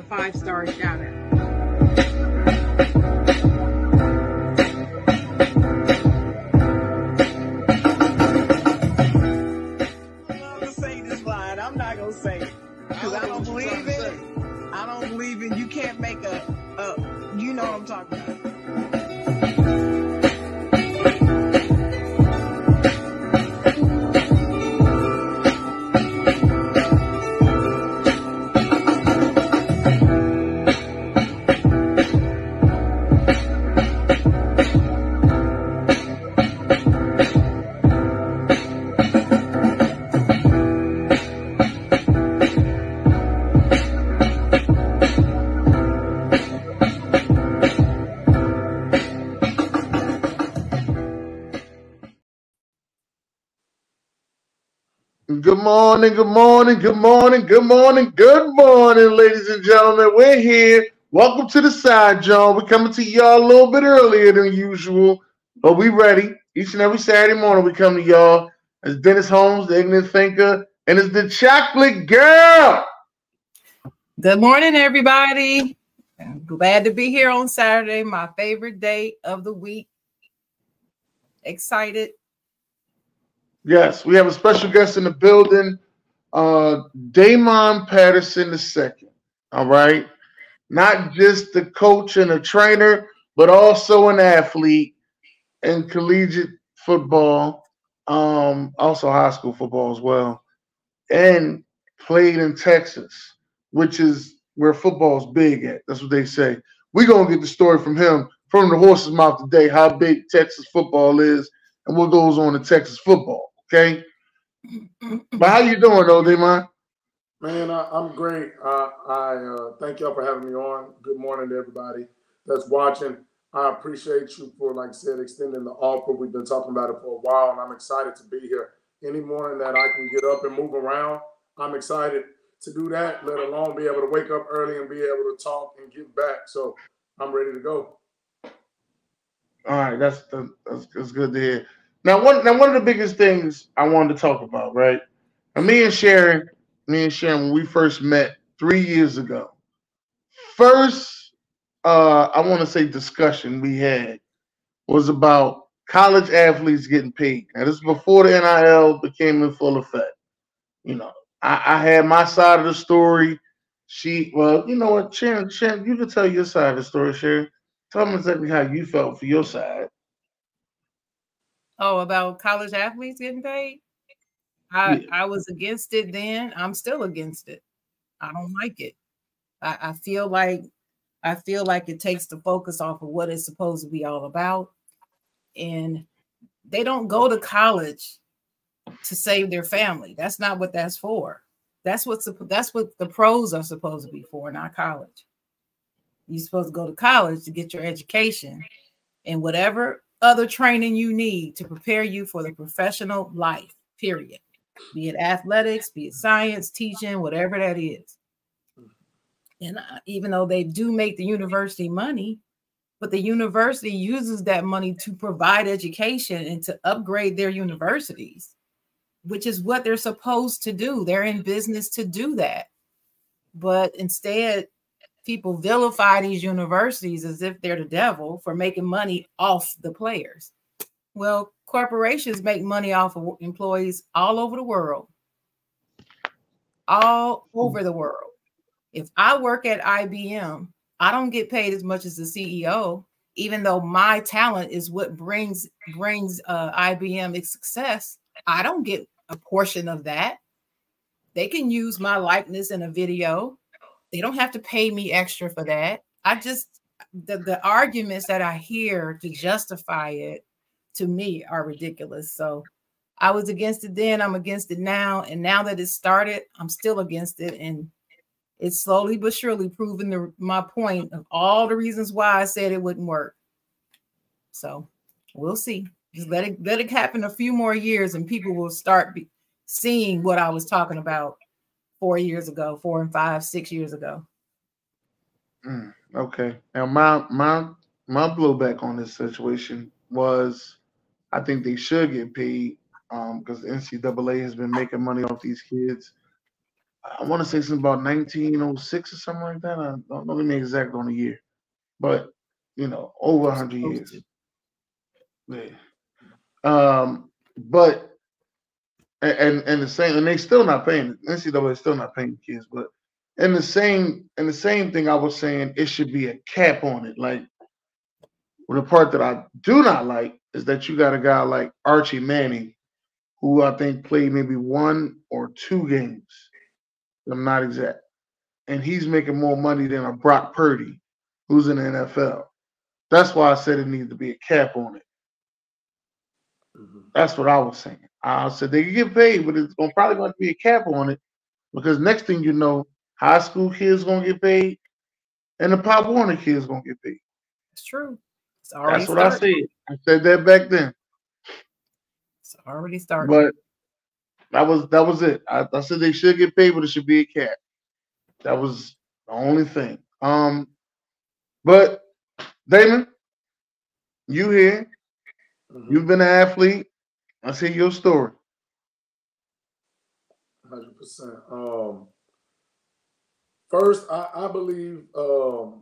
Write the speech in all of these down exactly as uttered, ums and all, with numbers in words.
five-star shout out. I'm not gonna say it because I, I don't believe it. I don't believe it. You can't make a, a you know what I'm talking about. Good morning, good morning, good morning, good morning, good morning, ladies and gentlemen. We're here. Welcome to the Side John. We're coming to y'all a little bit earlier than usual, but we ready. Each and every Saturday morning we come to y'all. It's Dennis Holmes, the ignorant thinker, and it's the chocolate girl. Good morning, everybody. I'm glad to be here on Saturday, my favorite day of the week. Excited. Yes, we have a special guest in the building, uh, Damon Patterson the second. All right. Not just the coach and a trainer, but also an athlete in collegiate football, um, also high school football as well, and played in Texas, which is where football's big at. That's what they say. We're going to get the story from him, from the horse's mouth today, how big Texas football is and what goes on in Texas football, okay? But how you doing, though, Damon? Man, I, I'm great. Uh, I uh, thank y'all for having me on. Good morning to everybody that's watching. I appreciate you for, like I said, extending the offer. We've been talking about it for a while, and I'm excited to be here. Any morning that I can get up and move around, I'm excited to do that, let alone be able to wake up early and be able to talk and give back. So I'm ready to go. All right, that's that's, that's good to hear. Now, one now one of the biggest things I wanted to talk about, right? Now, me and Sharon, me and Sharon, when we first met three years ago, first, uh, I want to say discussion we had was about college athletes getting paid. Now, this is before the N I L became in full effect. You know, I, I had my side of the story. She, well, you know what, Sharon, Sharon, you can tell your side of the story, Sharon. Tell me exactly how you felt for your side. Oh, about college athletes getting paid? I, Yeah. I was against it then. I'm still against it. I don't like it. I, I feel like I feel like it takes the focus off of what it's supposed to be all about. And they don't go to college to save their family. That's not what that's for. That's what's that's what the pros are supposed to be for, not college. You're supposed to go to college to get your education and whatever other training you need to prepare you for the professional life, period. Be it athletics, be it science, teaching, whatever that is. And uh, even though they do make the university money, but the university uses that money to provide education and to upgrade their universities, which is what they're supposed to do. They're in business to do that. But instead, people vilify these universities as if they're the devil for making money off the players. Well, corporations make money off of employees all over the world. All over the world. If I work at I B M, I don't get paid as much as the C E O, even though my talent is what brings brings uh, I B M its success. I don't get a portion of that. They can use my likeness in a video. They don't have to pay me extra for that. I just, the, the arguments that I hear to justify it, to me, are ridiculous. So I was against it then, I'm against it now. And now that it started, I'm still against it. And it's slowly but surely proving the, my point of all the reasons why I said it wouldn't work. So we'll see. Just let it, let it happen a few more years and people will start be, seeing what I was talking about four years ago, four and five, six years ago. Mm, okay. Now my my my blowback on this situation was I think they should get paid because um, the N C double A has been making money off these kids. I want to say something about nineteen oh six or something like that. I don't know the exact on the year, but you know, over a hundred years. Yeah. Um, but and and the same, and they still not paying. N C double A still not paying kids, but in the same in the same thing, I was saying it should be a cap on it. Like, well, the part that I do not like is that you got a guy like Archie Manning, who I think played maybe one or two games. I'm not exact, and he's making more money than a Brock Purdy, who's in the N F L. That's why I said it needs to be a cap on it. Mm-hmm. That's what I was saying. I said they can get paid, but it's probably going to be a cap on it because next thing you know, high school kids going to get paid, and the Pop Warner kids going to get paid. It's true. It's That's what started. I said. I said that back then. It's already started. But that was that was it. I, I said they should get paid, but it should be a cap. That was the only thing. Um, but Damon, you here? Mm-hmm. You've been an athlete. Let's hear your story. one hundred percent. Um, first, I, I believe um,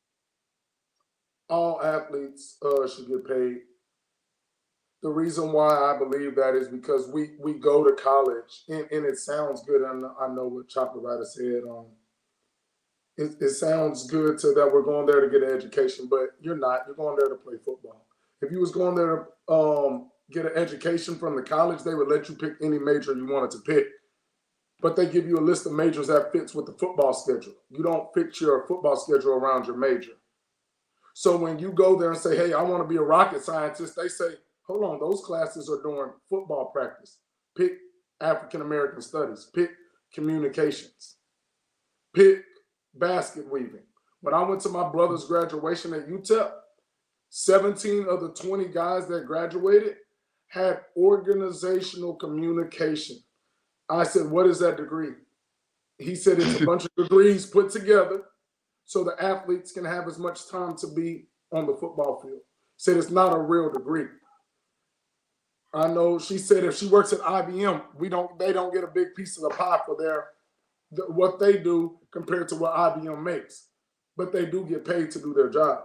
all athletes uh, should get paid. The reason why I believe that is because we we go to college, and, and it sounds good. And I know what Chocolate Rider said. Um, it, it sounds good to that we're going there to get an education, but you're not. You're going there to play football. If you was going there to um, get an education from the college, they would let you pick any major you wanted to pick. But they give you a list of majors that fits with the football schedule. You don't fit your football schedule around your major. So when you go there and say, hey, I want to be a rocket scientist, they say, hold on, those classes are doing football practice. Pick African-American studies. Pick communications. Pick basket weaving. When I went to my brother's graduation at U T E P, seventeen of the twenty guys that graduated had organizational communication. I said, what is that degree? He said it's a bunch of degrees put together so the athletes can have as much time to be on the football field. Said it's not a real degree. I know she said if she works at I B M, we don't they don't get a big piece of the pie for their the, what they do compared to what I B M makes. But they do get paid to do their job.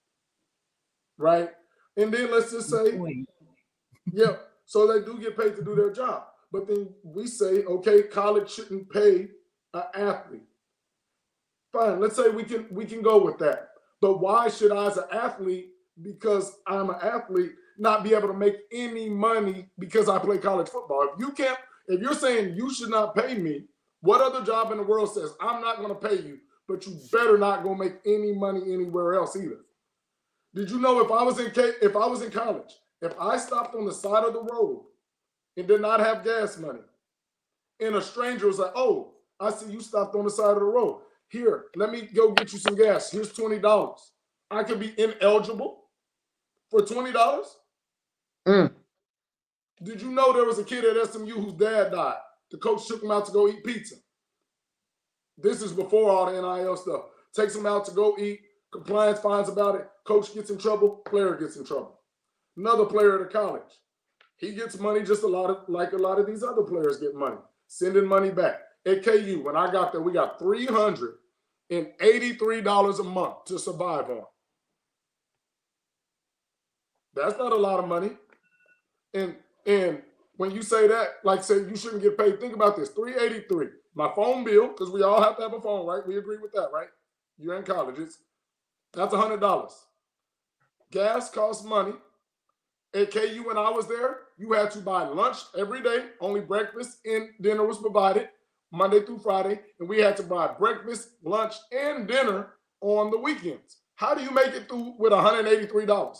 Right? And then let's just say, yeah, so they do get paid to do their job. But then we say, okay, college shouldn't pay an athlete. Fine, let's say we can we can go with that. But why should I, as an athlete, because I'm an athlete, not be able to make any money because I play college football? If you can't, if you're saying you should not pay me, what other job in the world says I'm not going to pay you, but you better not go make any money anywhere else either? Did you know if I was in if I was in college, if I stopped on the side of the road and did not have gas money, and a stranger was like, oh, I see you stopped on the side of the road. Here, let me go get you some gas. Here's twenty dollars. I could be ineligible for twenty dollars. Mm. Did you know there was a kid at S M U whose dad died? The coach took him out to go eat pizza. This is before all the N I L stuff. Takes him out to go eat. Compliance finds about it. Coach gets in trouble. Player gets in trouble. Another player at a college. He gets money just a lot of like a lot of these other players get money. Sending money back. At K U, when I got there, we got three hundred eighty-three dollars a month to survive on. That's not a lot of money. And and when you say that, like say you shouldn't get paid, think about this, three hundred eighty-three dollars. My phone bill, because we all have to have a phone, right? We agree with that, right? You're in college. It's, that's one hundred dollars. Gas costs money. At K U, when I was there, you had to buy lunch every day. Only breakfast and dinner was provided Monday through Friday. And we had to buy breakfast, lunch, and dinner on the weekends. How do you make it through with one hundred eighty-three dollars?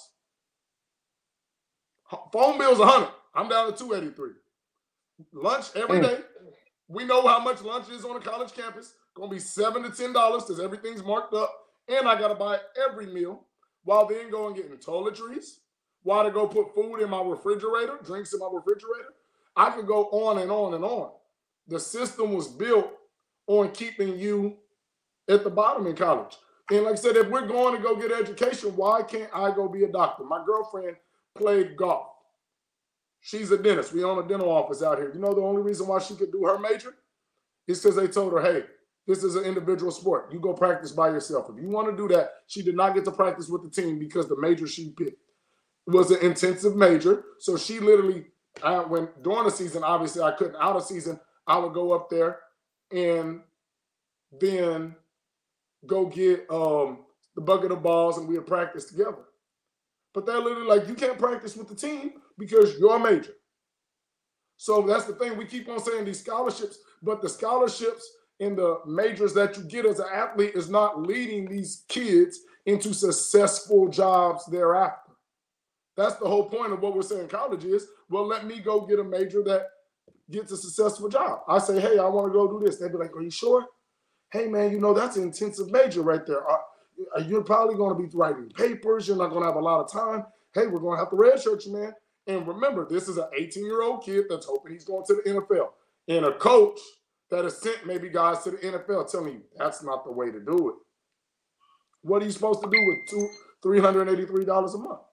Phone bill's one hundred dollars. I'm down to two hundred eighty-three dollars. Lunch every day. We know how much lunch is on a college campus. Going to be seven to ten dollars because everything's marked up. And I got to buy every meal while then go and get in toiletries. While to go put food in my refrigerator, drinks in my refrigerator. I could go on and on and on. The system was built on keeping you at the bottom in college. And like I said, if we're going to go get education, why can't I go be a doctor? My girlfriend played golf. She's a dentist. We own a dental office out here. You know the only reason why she could do her major It's because they told her, hey, this is an individual sport. You go practice by yourself. If you want to do that, she did not get to practice with the team because the major she picked was an intensive major. So she literally, I, when during the season, obviously I couldn't. Out of season, I would go up there and then go get um, the bucket of balls and we would practice together. But they're literally like, you can't practice with the team because you're a major. So that's the thing. We keep on saying these scholarships, but the scholarships in the majors that you get as an athlete is not leading these kids into successful jobs thereafter. That's the whole point of what we're saying college is, well, let me go get a major that gets a successful job. I say, hey, I want to go do this. They'd be like, are you sure? Hey, man, you know, that's an intensive major right there. Uh, you're probably going to be writing papers. You're not going to have a lot of time. Hey, we're going to have to redshirt you, man. And remember, this is an eighteen-year-old kid that's hoping he's going to the N F L. And a coach that has sent maybe guys to the N F L telling you that's not the way to do it. What are you supposed to do with two, three hundred eighty-three dollars a month?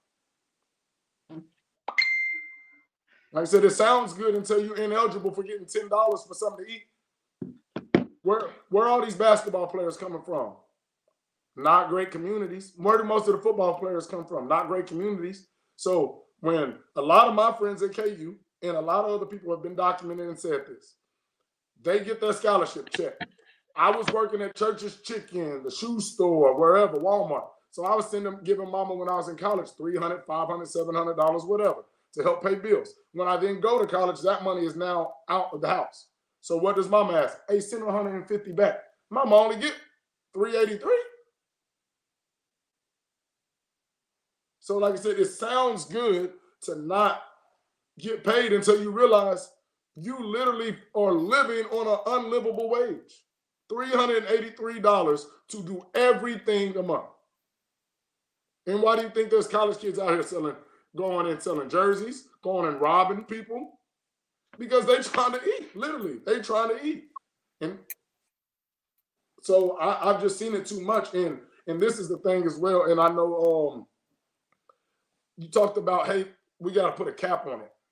Like I said, it sounds good until you're ineligible for getting ten dollars for something to eat. Where, where are all these basketball players coming from? Not great communities. Where do most of the football players come from? Not great communities. So when a lot of my friends at K U and a lot of other people have been documented and said this, they get their scholarship check. I was working at Church's Chicken, the shoe store, wherever, Walmart. So I was sending, giving mama when I was in college three hundred dollars, five hundred dollars, seven hundred dollars, whatever, to help pay bills. When I then go to college, that money is now out of the house. So what does mama ask? Hey, send one hundred fifty back. Mama only get three hundred eighty-three. So like I said, it sounds good to not get paid until you realize you literally are living on an unlivable wage. three hundred eighty-three dollars to do everything a month. And why do you think there's college kids out here selling, going and selling jerseys, going and robbing people? Because they trying to eat, literally. They trying to eat. And so I, I've just seen it too much. And, and this is the thing as well. And I know um, you talked about, hey, we got to put a cap on it.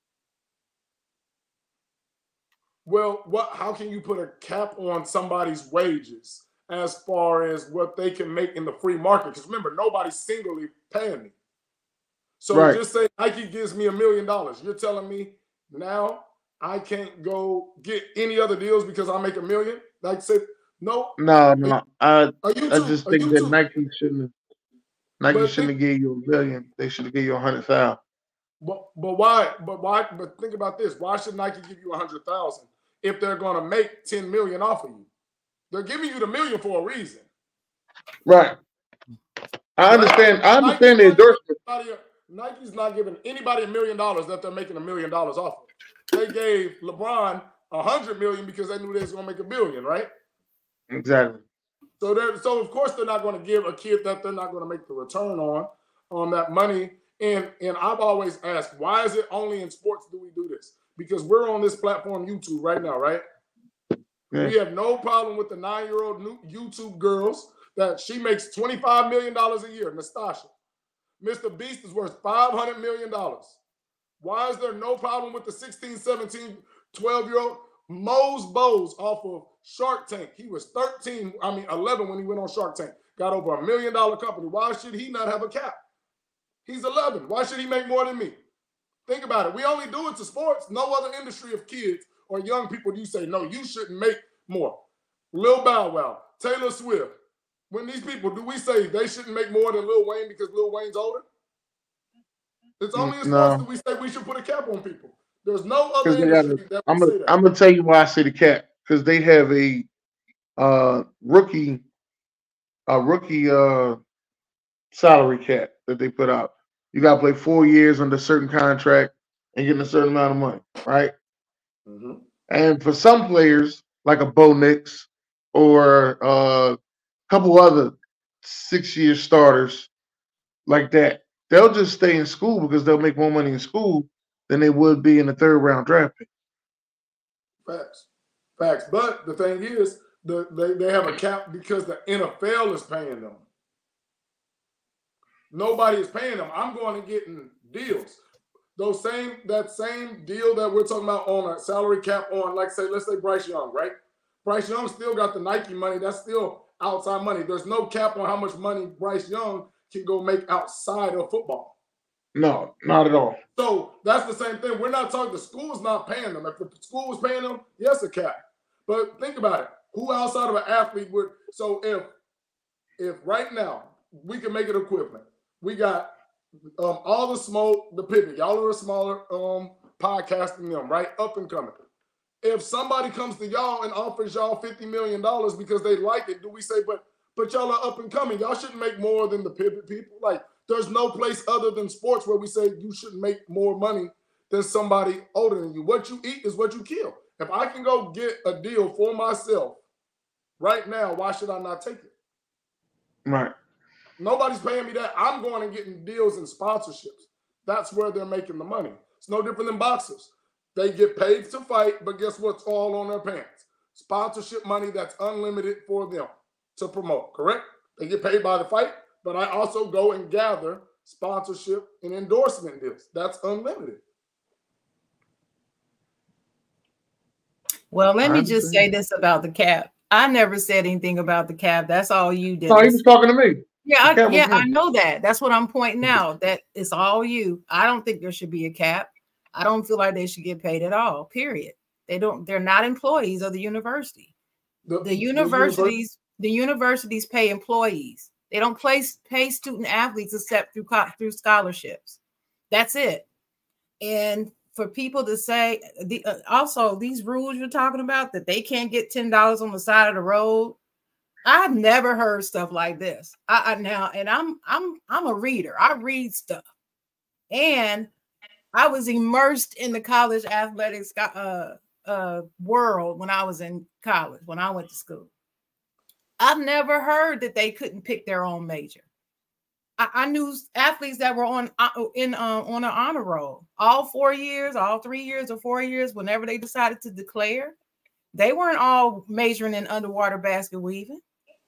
Well, what? How can you put a cap on somebody's wages as far as what they can make in the free market? Because remember, nobody's singly paying me. So right. Just say Nike gives me a million dollars. You're telling me now I can't go get any other deals because I make a million? Like say, no. No, no. I, I too, just think that too? Nike shouldn't Nike but shouldn't think, have gave you a million. They should have gave you a hundred thousand. But but why? But why? But think about this. Why should Nike give you a hundred thousand if they're going to make ten million off of you? They're giving you the million for a reason. Right. I understand. I understand the endorsement. Nike's not giving anybody a million dollars that they're making a million dollars off of. They gave LeBron a hundred million because they knew they was going to make a billion, right? Exactly. So they're so of course they're not going to give a kid that they're not going to make the return on on that money. And and I've always asked, why is it only in sports do we do this? Because we're on this platform YouTube right now, right? Yeah. We have no problem with the nine-year-old YouTube girls that she makes twenty-five million dollars a year, Nastasha. Mister Beast is worth five hundred million dollars. Why is there no problem with the sixteen, seventeen, twelve-year-old Mose Bowes off of Shark Tank? He was thirteen, I mean eleven when he went on Shark Tank. Got over a million dollar company. Why should he not have a cap? He's eleven. Why should he make more than me? Think about it. We only do it to sports. No other industry of kids or young people do you say, no, you shouldn't make more. Lil Bow Wow, Taylor Swift. When these people, do we say they shouldn't make more than Lil Wayne because Lil Wayne's older? It's only in sports no. that we say we should put a cap on people. There's no other industry gotta, that we I'm say gonna, that. I'm going to tell you why I say the cap. Because they have a uh, rookie a rookie uh, salary cap that they put out. You got to play four years under a certain contract and get a certain amount of money, right? Mm-hmm. And for some players, like a Bo Nix or uh, a couple other six-year starters like that, they'll just stay in school because they'll make more money in school than they would be in the third-round draft pick. Facts. Facts. But the thing is, the, they, they have a cap because the N F L is paying them. Nobody is paying them. I'm going and getting deals. Those same that same deal that we're talking about on a salary cap on, like say, let's say Bryce Young, right? Bryce Young still got the Nike money. That's still outside money. There's no cap on how much money Bryce Young can go make outside of football. No, not at all. So that's the same thing. We're not talking, the school's not paying them. If the school was paying them, yes, a cap. But think about it. Who outside of an athlete would, so if if right now we can make it equivalent, we got um, all the smoke, the pivot, y'all are a smaller um, podcasting them, right? Up and coming. If somebody comes to y'all and offers y'all fifty million dollars because they like it, do we say, but but y'all are up and coming. Y'all shouldn't make more than the pivot people? Like, there's no place other than sports where we say you shouldn't make more money than somebody older than you. What you eat is what you kill. If I can go get a deal for myself right now, why should I not take it? Right. Nobody's paying me that. I'm going and getting deals and sponsorships. That's where they're making the money. It's no different than boxers. They get paid to fight, but guess what's all on their pants? Sponsorship money that's unlimited for them to promote, correct? They get paid by the fight, but I also go and gather sponsorship and endorsement deals. That's unlimited. Well, let me just say this about the cap. I never said anything about the cap. That's all you did. No, he was talking to me. Yeah, I, yeah, I know that. That's what I'm pointing out. That it's all you. I don't think there should be a cap. I don't feel like they should get paid at all. Period. They don't. They're not employees of the university. The, the universities, the universities pay employees. They don't pay pay student athletes except through through scholarships. That's it. And for people to say, the uh, also these rules you're talking about that they can't get ten dollars on the side of the road. I've never heard stuff like this. I, I now, and I'm I'm I'm a reader. I read stuff, and I was immersed in the college athletics uh, uh, world when I was in college, when I went to school. I've never heard that they couldn't pick their own major. I, I knew athletes that were on uh, in uh, on an honor roll all four years, all three years, or four years. Whenever they decided to declare, they weren't all majoring in underwater basket weaving.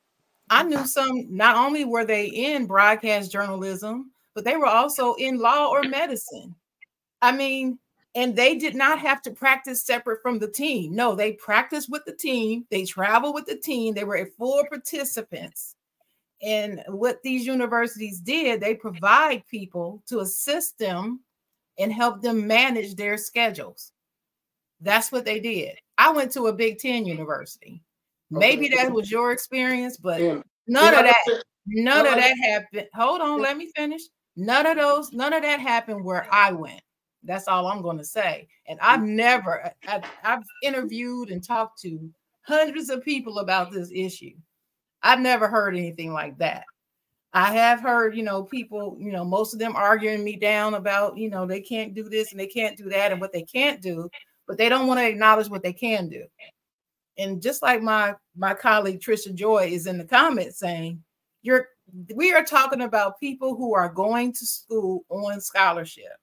I knew some. Not only were they in broadcast journalism, but they were also in law or medicine. I mean, and they did not have to practice separate from the team. No, they practiced with the team. They traveled with the team. They were full participants. And what these universities did, they provide people to assist them and help them manage their schedules. That's what they did. I went to a Big Ten university. Maybe okay. that was your experience, but yeah. none yeah. of that, none of that happened. Hold on, let me finish. None of those, none of that happened where I went. That's all I'm going to say. And I've never, I've, I've interviewed and talked to hundreds of people about this issue. I've never heard anything like that. I have heard, you know, people, you know, most of them arguing me down about, you know, they can't do this and they can't do that and what they can't do, but they don't want to acknowledge what they can do. And just like my, my colleague Trisha Joy is in the comments saying, you're, we are talking about people who are going to school on scholarship.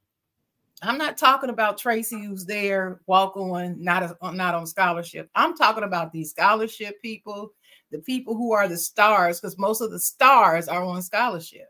I'm not talking about Tracy who's there, walk on, not, a, not on scholarship. I'm talking about these scholarship people, the people who are the stars, because most of the stars are on scholarship.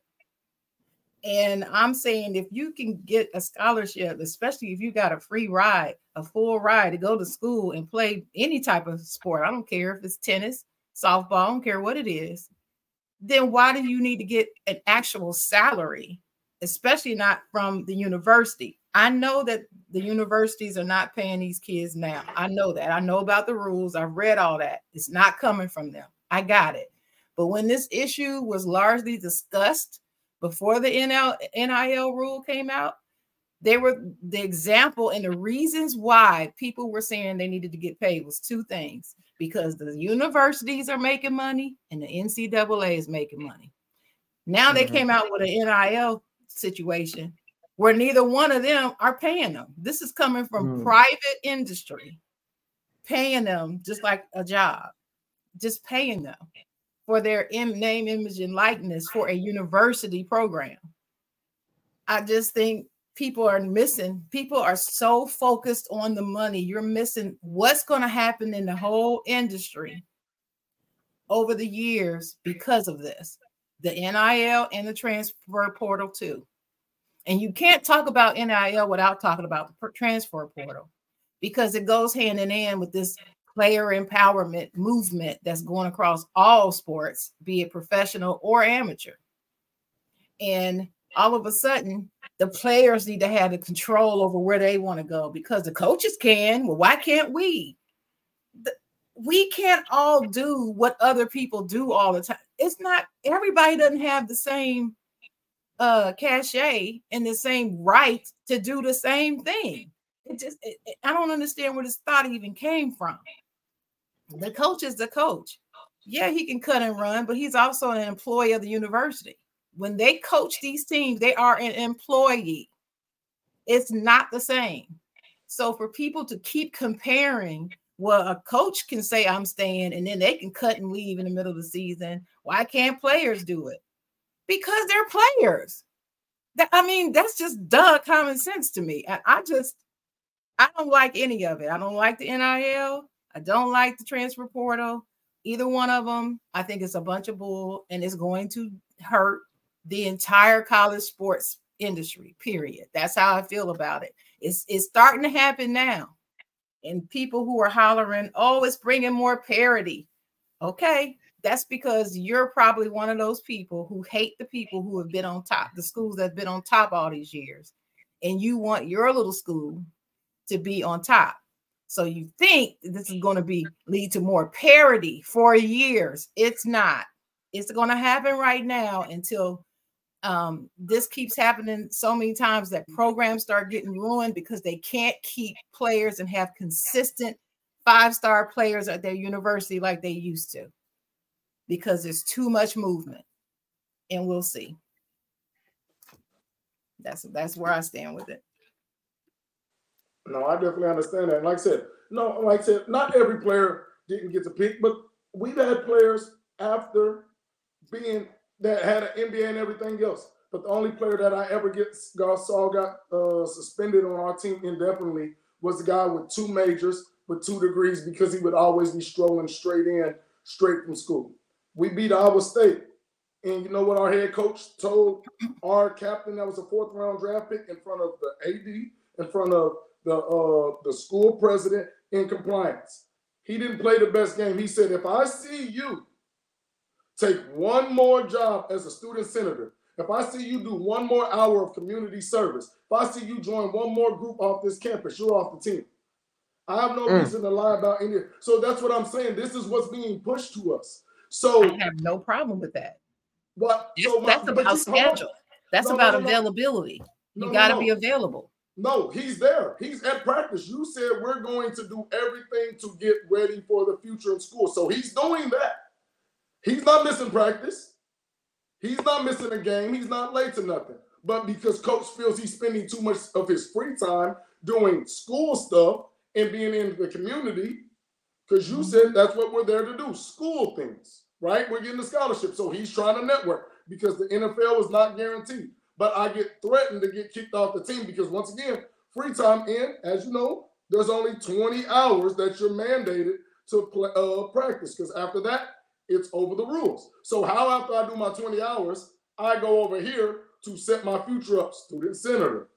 And I'm saying if you can get a scholarship, especially if you got a free ride, a full ride to go to school and play any type of sport, I don't care if it's tennis, softball, I don't care what it is, then why do you need to get an actual salary, especially not from the university? I know that the universities are not paying these kids now. I know that. I know about the rules. I've read all that. It's not coming from them. I got it. But when this issue was largely discussed before the N I L rule came out, they were the example and the reasons why people were saying they needed to get paid was two things, because the universities are making money and the N C double A is making money. Now they mm-hmm. came out with an N I L situation where neither one of them are paying them. This is coming from mm. private industry, paying them just like a job, just paying them for their name, image, and likeness for a university program. I just think people are missing. People are so focused on the money. You're missing what's going to happen in the whole industry over the years because of this, the N I L and the transfer portal too. And you can't talk about N I L without talking about the transfer portal, because it goes hand in hand with this player empowerment movement that's going across all sports, be it professional or amateur. And all of a sudden, the players need to have the control over where they want to go because the coaches can. Well, why can't we? The, we can't all do what other people do all the time. It's not, everybody doesn't have the same uh, cachet and the same right to do the same thing. It just, it, it, I don't understand where this thought even came from. The coach is the coach. Yeah, he can cut and run, but he's also an employee of the university. When they coach these teams, they are an employee. It's not the same. So for people to keep comparing, well, a coach can say I'm staying and then they can cut and leave in the middle of the season. Why can't players do it? Because they're players. That, I mean, that's just duh common sense to me. I, I just, I don't like any of it. I don't like the N I L. I don't like the transfer portal. Either one of them, I think it's a bunch of bull and it's going to hurt the entire college sports industry, period. That's how I feel about it. It's, it's starting to happen now. And people who are hollering, oh, it's bringing more parity. Okay, that's because you're probably one of those people who hate the people who have been on top, the schools that have been on top all these years. And you want your little school to be on top. So you think this is going to be lead to more parity for years. It's not. It's going to happen right now until um, this keeps happening so many times that programs start getting ruined because they can't keep players and have consistent five-star players at their university like they used to because there's too much movement. And we'll see. That's, that's where I stand with it. No, I definitely understand that. And like I said, no, like I said, not every player didn't get to pick, but we've had players after being that had an N B A and everything else. But the only player that I ever get got, saw got uh, suspended on our team indefinitely was the guy with two majors, with two degrees, because he would always be strolling straight in, straight from school. We beat Iowa State. And you know what our head coach told our captain that was a fourth round draft pick in front of the A D, in front of the uh, the school president in compliance? He didn't play the best game. He said, if I see you take one more job as a student senator, if I see you do one more hour of community service, if I see you join one more group off this campus, you're off the team. I have no mm. reason to lie about any. So that's what I'm saying. This is what's being pushed to us. So I have no problem with that. What? So that's my, about you, schedule. That's no, about no, no, availability. no, You got to no, no. be available. No, he's there. He's at practice. You said we're going to do everything to get ready for the future in school. So he's doing that. He's not missing practice. He's not missing a game. He's not late to nothing. But because coach feels he's spending too much of his free time doing school stuff and being in the community, because you said that's what we're there to do, school things, right? We're getting a scholarship. So he's trying to network because the N F L is not guaranteed. But I get threatened to get kicked off the team because, once again, free time in, as you know, there's only twenty hours that you're mandated to play, uh, practice, because after that, it's over the rules. So how after I do my twenty hours, I go over here to set my future up, student senator,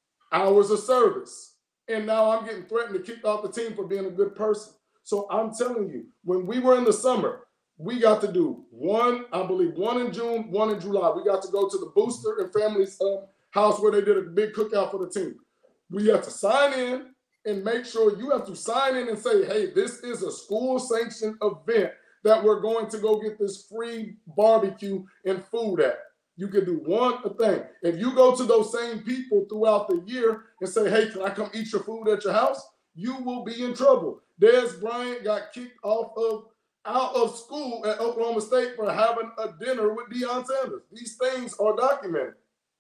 hours of service. And now I'm getting threatened to kick off the team for being a good person. So I'm telling you, when we were in the summer, we got to do one, I believe, one in June, one in July. We got to go to the booster and family's um, house where they did a big cookout for the team. We have to sign in and make sure you have to sign in and say, hey, this is a school-sanctioned event that we're going to go get this free barbecue and food at. You can do one thing. If you go to those same people throughout the year and say, hey, can I come eat your food at your house? You will be in trouble. Dez Bryant got kicked off of out of school at Oklahoma State for having a dinner with Deion Sanders. These things are documented.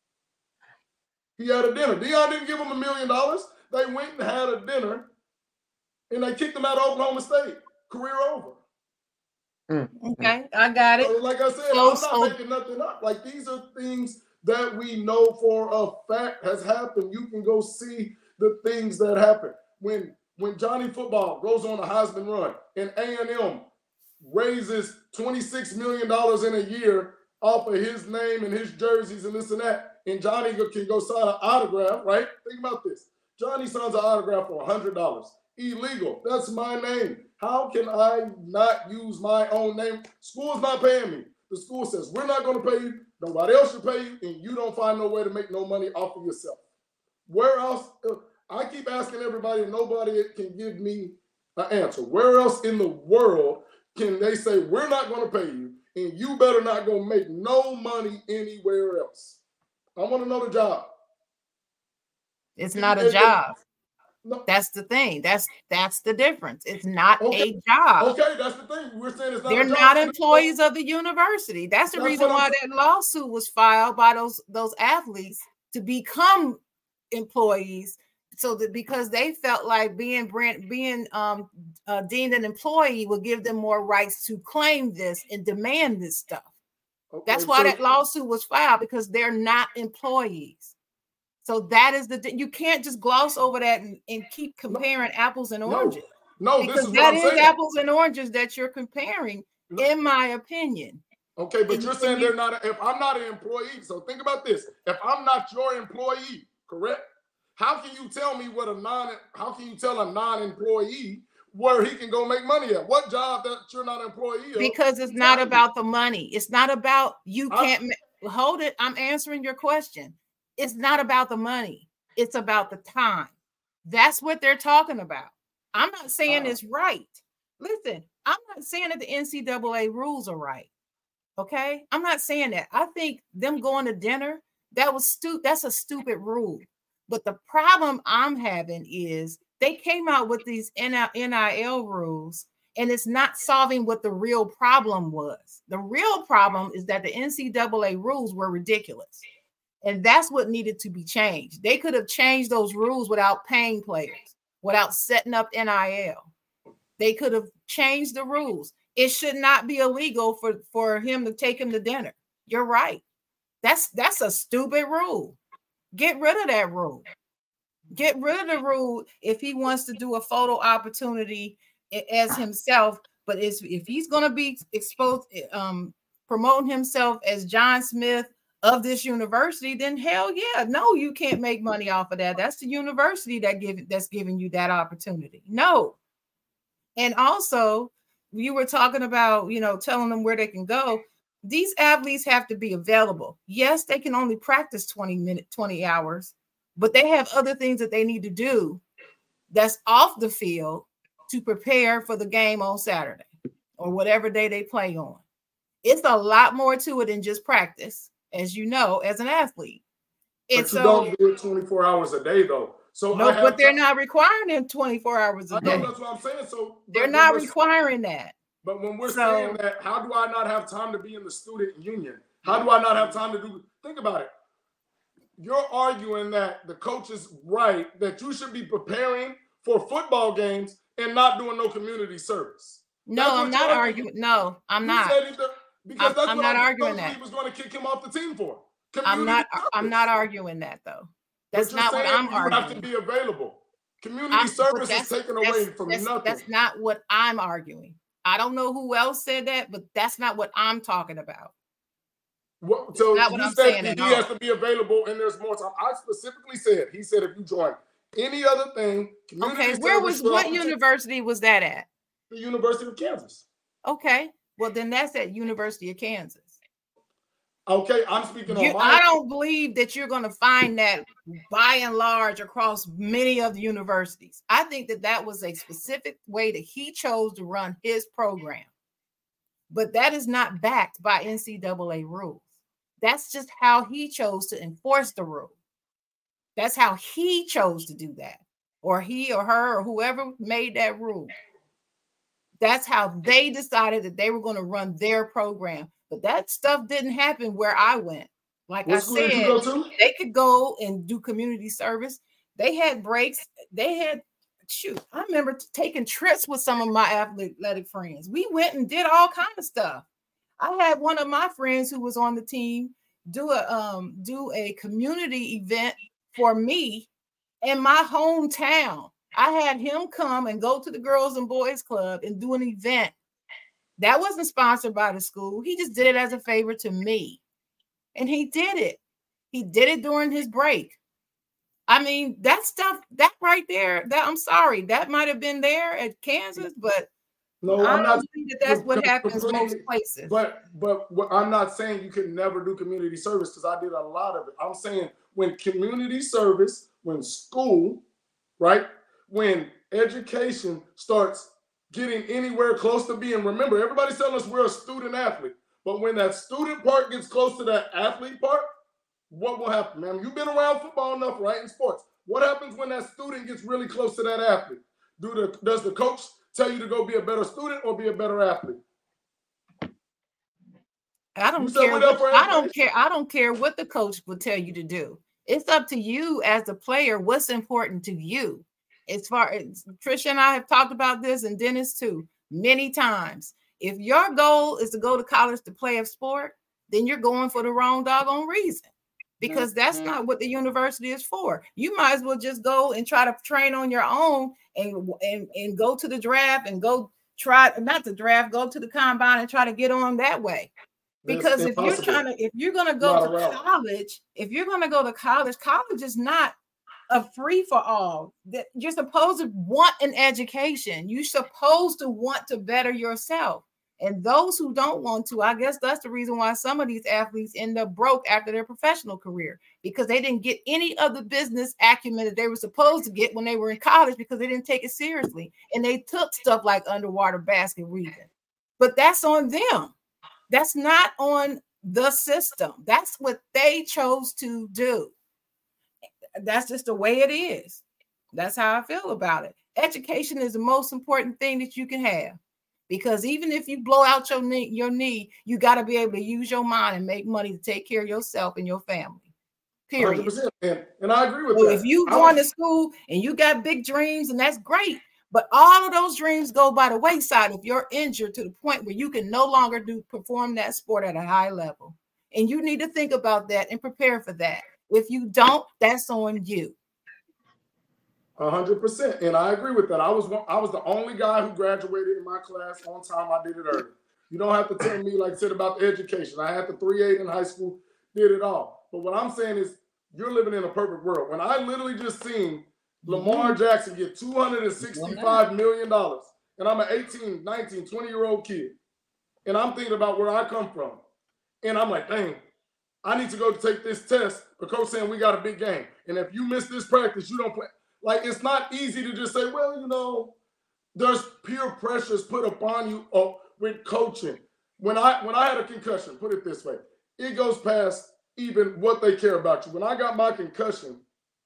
He had a dinner. Deion didn't give him a million dollars. They went and had a dinner, and they kicked him out of Oklahoma State. Career over. Okay, I got it. So like I said, So, I'm not so, making nothing up. Like, these are things that we know for a fact has happened. You can go see the things that happen. When when Johnny Football goes on a Heisman run and A and M raises twenty-six million dollars in a year off of his name and his jerseys and this and that, and Johnny can go sign an autograph, right? Think about this. Johnny signs an autograph for one hundred dollars. Illegal. That's my name. How can I not use my own name? School's not paying me. The school says, we're not going to pay you. Nobody else should pay you. And you don't find no way to make no money off of yourself. Where else? I keep asking everybody, and nobody can give me an answer. Where else in the world can they say, we're not going to pay you, and you better not go make no money anywhere else? I want to know the job. It's not a job. No. That's the thing. That's that's the difference. It's not okay. a job. Okay, that's the thing. We're saying it's not They're a job. not employees of the university. That's the that's reason why that lawsuit was filed by those those athletes to become employees. So that because they felt like being brand, being um, uh, deemed an employee would give them more rights to claim this and demand this stuff. Okay, That's why so- that lawsuit was filed, because they're not employees. So that is the, you can't just gloss over that and, and keep comparing no, apples and oranges. No, no because this is that what I'm is saying. apples and oranges that you're comparing, no. in my opinion. Okay, but and, you're saying you, they're not, if I'm not an employee, so think about this. If I'm not your employee, correct? How can you tell me what a non, how can you tell a non-employee where he can go make money at? What job that you're not an employee of? Because it's not about the money. It's not about, you can't, I, hold it, I'm answering your question. It's not about the money. It's about the time. That's what they're talking about. I'm not saying uh, it's right. Listen, I'm not saying that the N C double A rules are right. Okay? I'm not saying that. I think them going to dinner, that was stu- that's a stupid rule. But the problem I'm having is they came out with these N I L rules, and it's not solving what the real problem was. The real problem is that the N C double A rules were ridiculous. And that's what needed to be changed. They could have changed those rules without paying players, without setting up N I L. They could have changed the rules. It should not be illegal for, for him to take him to dinner. You're right. That's that's a stupid rule. Get rid of that rule. Get rid of the rule if he wants to do a photo opportunity as himself. But it's, if he's going to be exposed, um, promoting himself as John Smith of this university, then hell yeah, no, you can't make money off of that. That's the university that give that's giving you that opportunity. No. And also, you were talking about, you know, telling them where they can go. These athletes have to be available. Yes, they can only practice twenty minutes, twenty hours, but they have other things that they need to do that's off the field to prepare for the game on Saturday or whatever day they play on. It's a lot more to it than just practice, as you know, as an athlete. And but you so, don't do it twenty-four hours a day, though. So no, I but they're time. not requiring them twenty-four hours a I day. know, that's what I'm saying. So they're not requiring that. But when we're so, saying that, how do I not have time to be in the student union? How do I not have time to do? Think about it. You're arguing that the coach is right, that you should be preparing for football games and not doing no community service. No, I'm not arguing. No, I'm not. Because that's I'm what not I arguing that. He was going to kick him off the team for. I'm not. Service. I'm not arguing that though. That's not what I'm you arguing. You have to be available. Community I'm, service is taken away from that's, nothing. That's not what I'm arguing. I don't know who else said that, but that's not what I'm talking about. Well, so you said he has to be available, and there's more time. I specifically said he said if you join any other thing, community okay. Where was what university was that at? The University of Kansas. Okay, well then that's at University of Kansas. Okay, I'm speaking you, on my. I don't believe that you're going to find that by and large across many of the universities. I think that that was a specific way that he chose to run his program. But that is not backed by N C double A rules. That's just how he chose to enforce the rule. That's how he chose to do that. Or he or her or whoever made that rule. That's how they decided that they were going to run their program. But that stuff didn't happen where I went. Like what I said, they could go and do community service. They had breaks. They had, shoot, I remember t- taking trips with some of my athletic friends. We went and did all kinds of stuff. I had one of my friends who was on the team do a um do a community event for me in my hometown. I had him come and go to the Girls and Boys Club and do an event. That wasn't sponsored by the school. He just did it as a favor to me. And he did it. He did it during his break. I mean, that stuff, that right there, that I'm sorry, that might have been there at Kansas, but No, I I'm don't not. think that that's what happens most places. But but what, I'm not saying you can never do community service because I did a lot of it. I'm saying when community service, when school, right, when education starts getting anywhere close to being, remember, everybody's telling us we're a student athlete, but when that student part gets close to that athlete part, what will happen, man? You've been around football enough, right, in sports. What happens when that student gets really close to that athlete? Do the does the coach tell you to go be a better student or be a better athlete? I don't care. What, I don't care. I don't care what the coach will tell you to do. It's up to you as a player. What's important to you? As far as Trisha and I have talked about this, and Dennis too, many times. If your goal is to go to college to play a sport, then you're going for the wrong doggone reason. Because that's not what the university is for. You might as well just go and try to train on your own and, and, and go to the draft and go try, not the draft, go to the combine and try to get on that way. Because if you're trying to, if you're going to go to college, if you're going to go to college, college is not a free for all. That you're supposed to want an education. You're supposed to want to better yourself. And those who don't want to, I guess that's the reason why some of these athletes end up broke after their professional career, because they didn't get any of the business acumen that they were supposed to get when they were in college because they didn't take it seriously. And they took stuff like underwater basket weaving. But that's on them. That's not on the system. That's what they chose to do. That's just the way it is. That's how I feel about it. Education is the most important thing that you can have. Because even if you blow out your knee, your knee, you got to be able to use your mind and make money to take care of yourself and your family. Period. one hundred percent. And, and I agree with so that. If you going to school and you got big dreams, and that's great, but all of those dreams go by the wayside if you're injured to the point where you can no longer do perform that sport at a high level. And you need to think about that and prepare for that. If you don't, that's on you. A hundred percent, and I agree with that. I was one, I was the only guy who graduated in my class on time. I did it early. You don't have to tell me, like I said, about the education. I had the three eight in high school, did it all. But what I'm saying is, you're living in a perfect world. When I literally just seen Lamar Jackson get two hundred sixty-five million dollars, and I'm an eighteen, nineteen, twenty-year-old kid, and I'm thinking about where I come from, and I'm like, dang, I need to go take this test. The coach saying we got a big game, and if you miss this practice, you don't play. Like, it's not easy to just say, well, you know, there's peer pressures put upon you uh, with coaching. When I when I had a concussion, put it this way, it goes past even what they care about you. When I got my concussion,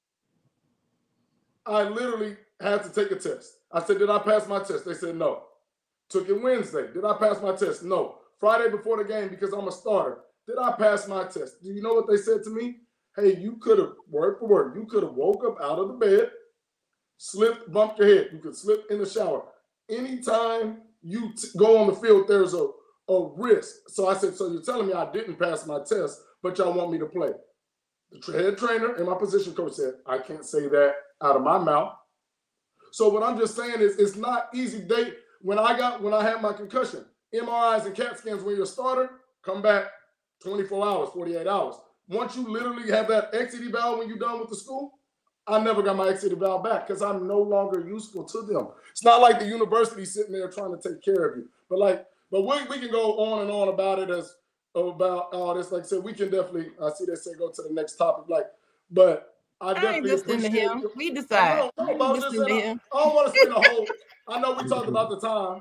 I literally had to take a test. I said, did I pass my test? They said, no. Took it Wednesday. Did I pass my test? No. Friday before the game, because I'm a starter, did I pass my test? Do you know what they said to me? Hey, you could have, word for word, you could have woke up out of the bed, slipped, bumped your head. You could slip in the shower. Anytime you t- go on the field, there's a, a risk. So I said, so you're telling me I didn't pass my test, but y'all want me to play. The head trainer and my position coach said, I can't say that out of my mouth. So what I'm just saying is it's not easy. They, when I got, when I had my concussion, M R Is and CAT scans when you're a starter, come back twenty-four hours, forty-eight hours. Once you literally have that exit eval when you're done with the school, I never got my exit eval back because I'm no longer useful to them. It's not like the university sitting there trying to take care of you. But like, but we, we can go on and on about it as about all this. Like I said, we can definitely, I see they say go to the next topic. Like, but I definitely I ain't listening to him. You. We decide. I don't, no, just saying, I, I don't want to spend a whole, I know we talked about the time.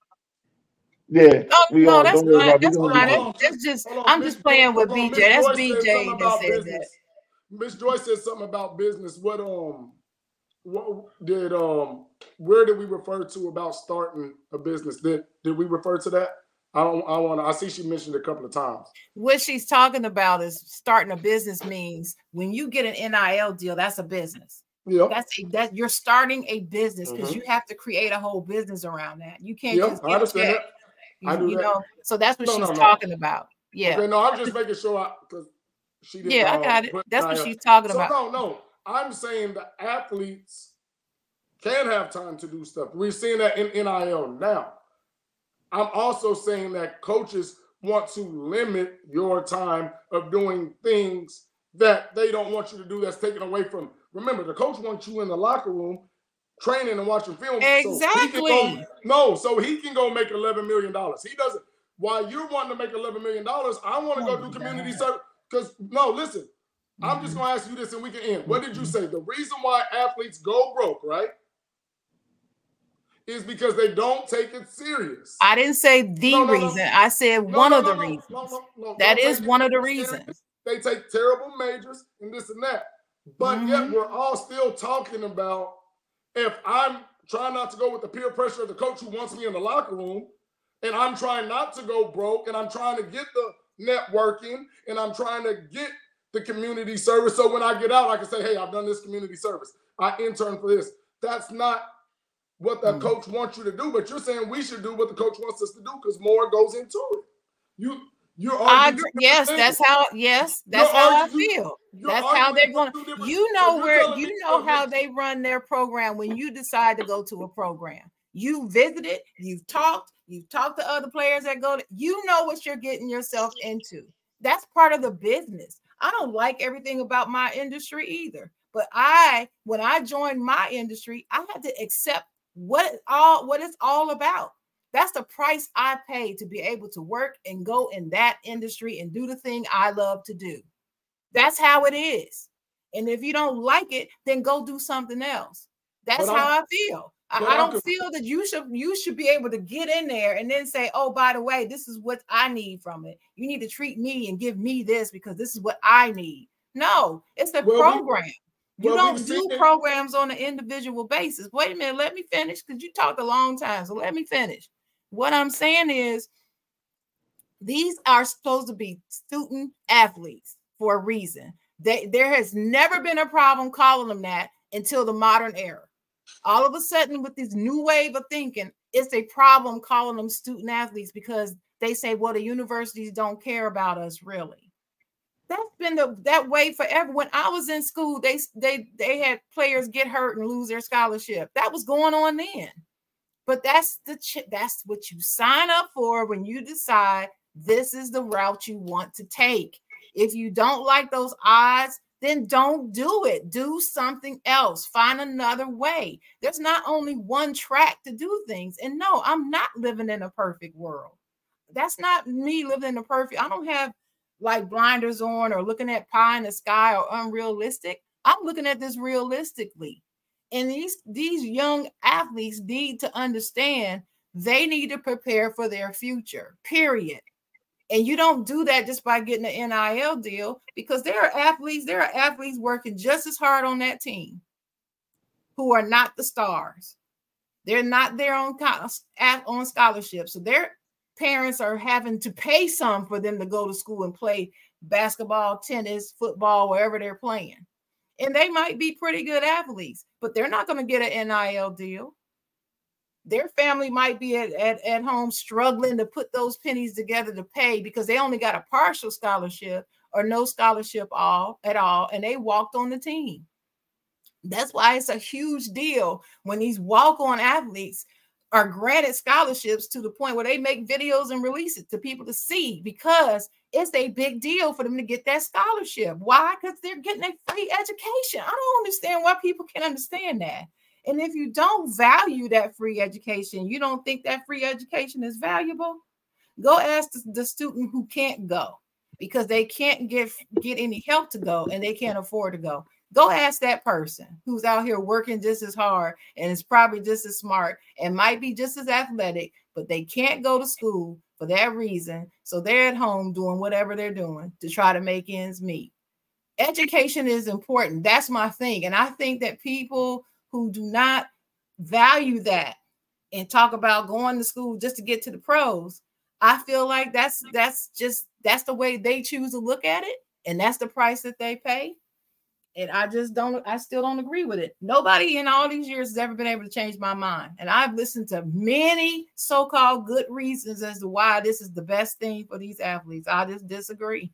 Yeah. Oh, we no, all, that's don't fine. That's on, fine. That's, that's just, on, I'm just playing with B J. That's Joyce B J that said business. that. Miss Joyce said something about business. What um, what did um, where did we refer to about starting a business? Did did we refer to that? I don't. I want to. I see she mentioned it a couple of times. What she's talking about is starting a business means when you get an N I L deal, that's a business. Yeah, that's a, that you're starting a business because mm-hmm. you have to create a whole business around that. You can't yep, just I understand check. that. You, I do you that. know, so that's what no, she's no, no. talking about. Yeah. Okay, no, I'm just making sure because she didn't. Yeah, um, I got it. That's what she's talking so about. No, no, I'm saying the athletes can have time to do stuff. We're seeing that in N I L now. I'm also saying that coaches want to limit your time of doing things that they don't want you to do that's taken away from. Remember, the coach wants you in the locker room training and watching film. Exactly. So he can go, no, so he can go make eleven million dollars. He doesn't. While you're wanting to make eleven million dollars, I want to go do community service. Because, no, listen, mm-hmm. I'm just going to ask you this and we can end. What did you say? The reason why athletes go broke, right, is because they don't take it serious. I didn't say the no, no, reason. No. I said no, one no, of the no, reasons. No, no, no, that is one of the reasons. They take terrible majors and this and that. But mm-hmm. yet we're all still talking about if I'm trying not to go with the peer pressure of the coach who wants me in the locker room, and I'm trying not to go broke, and I'm trying to get the networking, and I'm trying to get the community service. So when I get out, I can say, hey, I've done this community service. I interned for this. That's not what the mm. coach wants you to do, but you're saying we should do what the coach wants us to do because more goes into it. You, you're arguing. Yes, that's how, yes, that's you're how arguing, I feel. That's how they're going to, you know, where, you know how they run their program when you decide to go to a program. You visited, you've talked, you've talked to other players that go to, you know what you're getting yourself into. That's part of the business. I don't like everything about my industry either. But I, when I joined my industry, I had to accept what all what it's all about. That's the price I pay to be able to work and go in that industry and do the thing I love to do. That's how it is. And if you don't like it, then go do something else. That's how I feel. I, I don't feel that you should you should be able to get in there and then say, oh, by the way, this is what I need from it. You need to treat me and give me this because this is what I need. No, it's a well, program. We, you well, don't do it. programs on an individual basis. Wait a minute, let me finish because you talked a long time. So let me finish. What I'm saying is these are supposed to be student athletes for a reason. They, there has never been a problem calling them that until the modern era. All of a sudden, with this new wave of thinking, it's a problem calling them student athletes because they say, well, the universities don't care about us, really. That's been the, that way forever. When I was in school, they, they, they had players get hurt and lose their scholarship. That was going on then. But that's the that's what you sign up for when you decide this is the route you want to take. If you don't like those odds, then don't do it. Do something else. Find another way. There's not only one track to do things. And no, I'm not living in a perfect world. That's not me living in a perfect. I don't have like blinders on or looking at pie in the sky or unrealistic. I'm looking at this realistically. And these, these young athletes need to understand they need to prepare for their future, period. And you don't do that just by getting an N I L deal because there are athletes, there are athletes working just as hard on that team who are not the stars. They're not there on, on scholarship. So their parents are having to pay some for them to go to school and play basketball, tennis, football, wherever they're playing. And they might be pretty good athletes, but they're not going to get an N I L deal. Their family might be at, at, at home struggling to put those pennies together to pay because they only got a partial scholarship or no scholarship all at all, and they walked on the team. That's why it's a huge deal when these walk-on athletes are granted scholarships to the point where they make videos and release it to people to see because it's a big deal for them to get that scholarship. Why? Because they're getting a free education. I don't understand why people can't understand that. And if you don't value that free education, you don't think that free education is valuable, go ask the, the student who can't go because they can't get, get any help to go and they can't afford to go. Go ask that person who's out here working just as hard and is probably just as smart and might be just as athletic, but they can't go to school for that reason. So they're at home doing whatever they're doing to try to make ends meet. Education is important. That's my thing. And I think that people who do not value that and talk about going to school just to get to the pros, I feel like that's that's just that's the way they choose to look at it, and that's the price that they pay. And I just don't, I still don't agree with it. Nobody in all these years has ever been able to change my mind. And I've listened to many so-called good reasons as to why this is the best thing for these athletes. I just disagree.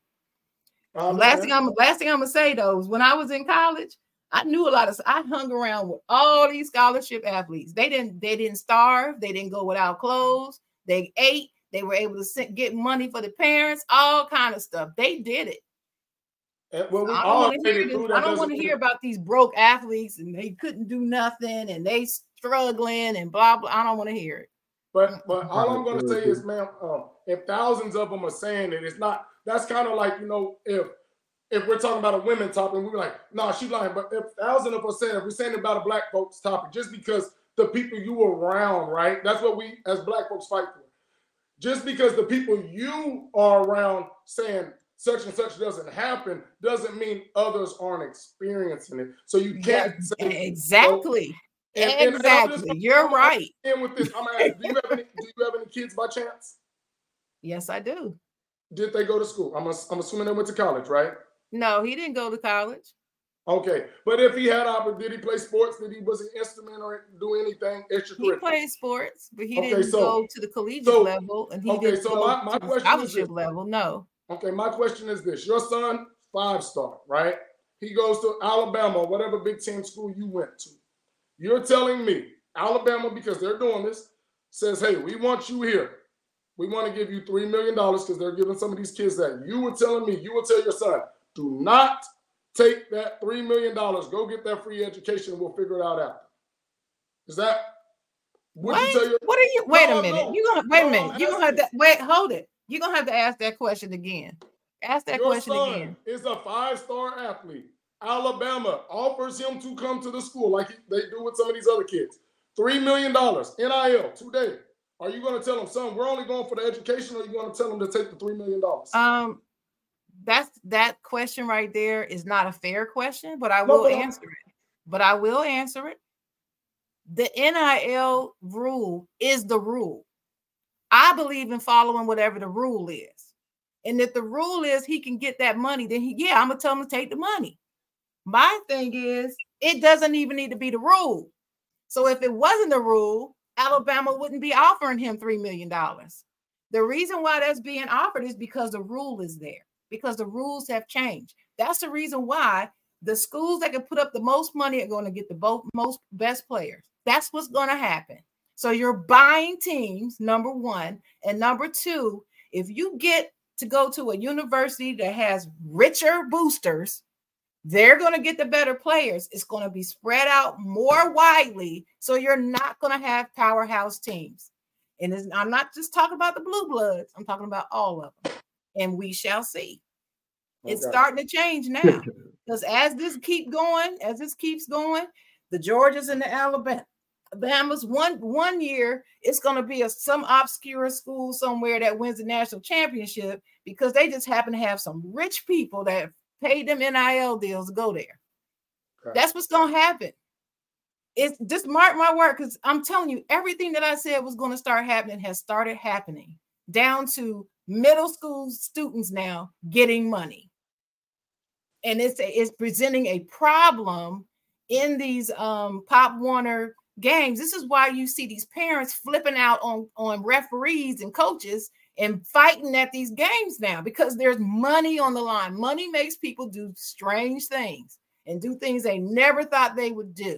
Um, last thing I'm last thing I'm gonna say though is when I was in college, I knew a lot of I hung around with all these scholarship athletes. They didn't they didn't starve, they didn't go without clothes, they ate, they were able to get money for the parents, all kind of stuff. They did it. And, well, we I all don't want to hear made it through this. that I don't want to doesn't hear mean- about these broke athletes and they couldn't do nothing and they struggling and blah blah. I don't want to hear it. But but all I'm going to say is, ma'am, um, if thousands of them are saying it, it's not. That's kind of like, you know, if if we're talking about a women topic, and we're like, no, nah, she's lying. But if thousands of us saying, if we're saying about a black folks topic, just because the people you were around, right? That's what we as black folks fight for. Just because the people you are around saying such and such doesn't happen, doesn't mean others aren't experiencing it. So you can't Yeah, say exactly. So, and, and, exactly. and just, You're I'm right. And with this, I'm gonna ask, do you have any? Do you have any kids by chance? Yes, I do. Did they go to school? I'm, I'm assuming they went to college, right? No, he didn't go to college. Okay, but if he had opportunity, did he play sports? Did he was an instrument or do anything extracurricular? He played sports, but he okay, didn't so, go to the collegiate so, level, and he okay, didn't so go my, my to the question scholarship is this. level. No. Okay, my question is this: your son, five star, right? He goes to Alabama, whatever Big Ten school you went to. You're telling me Alabama, because they're doing this, says, "Hey, we want you here. We want to give you three million dollars because they're giving some of these kids that." You were telling me, you will tell your son, do not take that three million dollars. Go get that free education and we'll figure it out after. Is that what? You your, what are you? Wait no, a minute. No, you're gonna wait no, a minute. You're gonna have to wait, hold it. You're gonna have to ask that question again. Ask that your question son again. Is a five-star athlete. Alabama offers him to come to the school like they do with some of these other kids. Three million dollars N I L today. Are you going to tell him, son, we're only going for the education, or are you going to tell him to take the three million dollars? Um, that's that question right there is not a fair question, but I will no, but answer it. But I will answer it. The N I L rule is the rule. I believe in following whatever the rule is. And if the rule is he can get that money, then he, yeah, I'm going to tell him to take the money. My thing is, it doesn't even need to be the rule. So if it wasn't the rule, Alabama wouldn't be offering him three million dollars. The reason why that's being offered is because the rule is there, because the rules have changed. That's the reason why the schools that can put up the most money are going to get the both most best players. That's what's going to happen. So you're buying teams, number one. And number two, if you get to go to a university that has richer boosters, they're going to get the better players. It's going to be spread out more widely. So you're not going to have powerhouse teams. And it's, I'm not just talking about the blue bloods. I'm talking about all of them. And we shall see. Okay. It's starting to change now. Because as this keep going, as this keeps going, the Georgias and the Alabama, Alabama's one, one year, it's going to be a, some obscure school somewhere that wins the national championship because they just happen to have some rich people that paid them N I L deals to go there. Okay. That's what's going to happen. It's just mark my word, because I'm telling you, everything that I said was going to start happening has started happening, down to middle school students now getting money. And it's, a, it's presenting a problem in these um, Pop Warner games. This is why you see these parents flipping out on, on referees and coaches and fighting at these games now, because there's money on the line. Money makes people do strange things and do things they never thought they would do.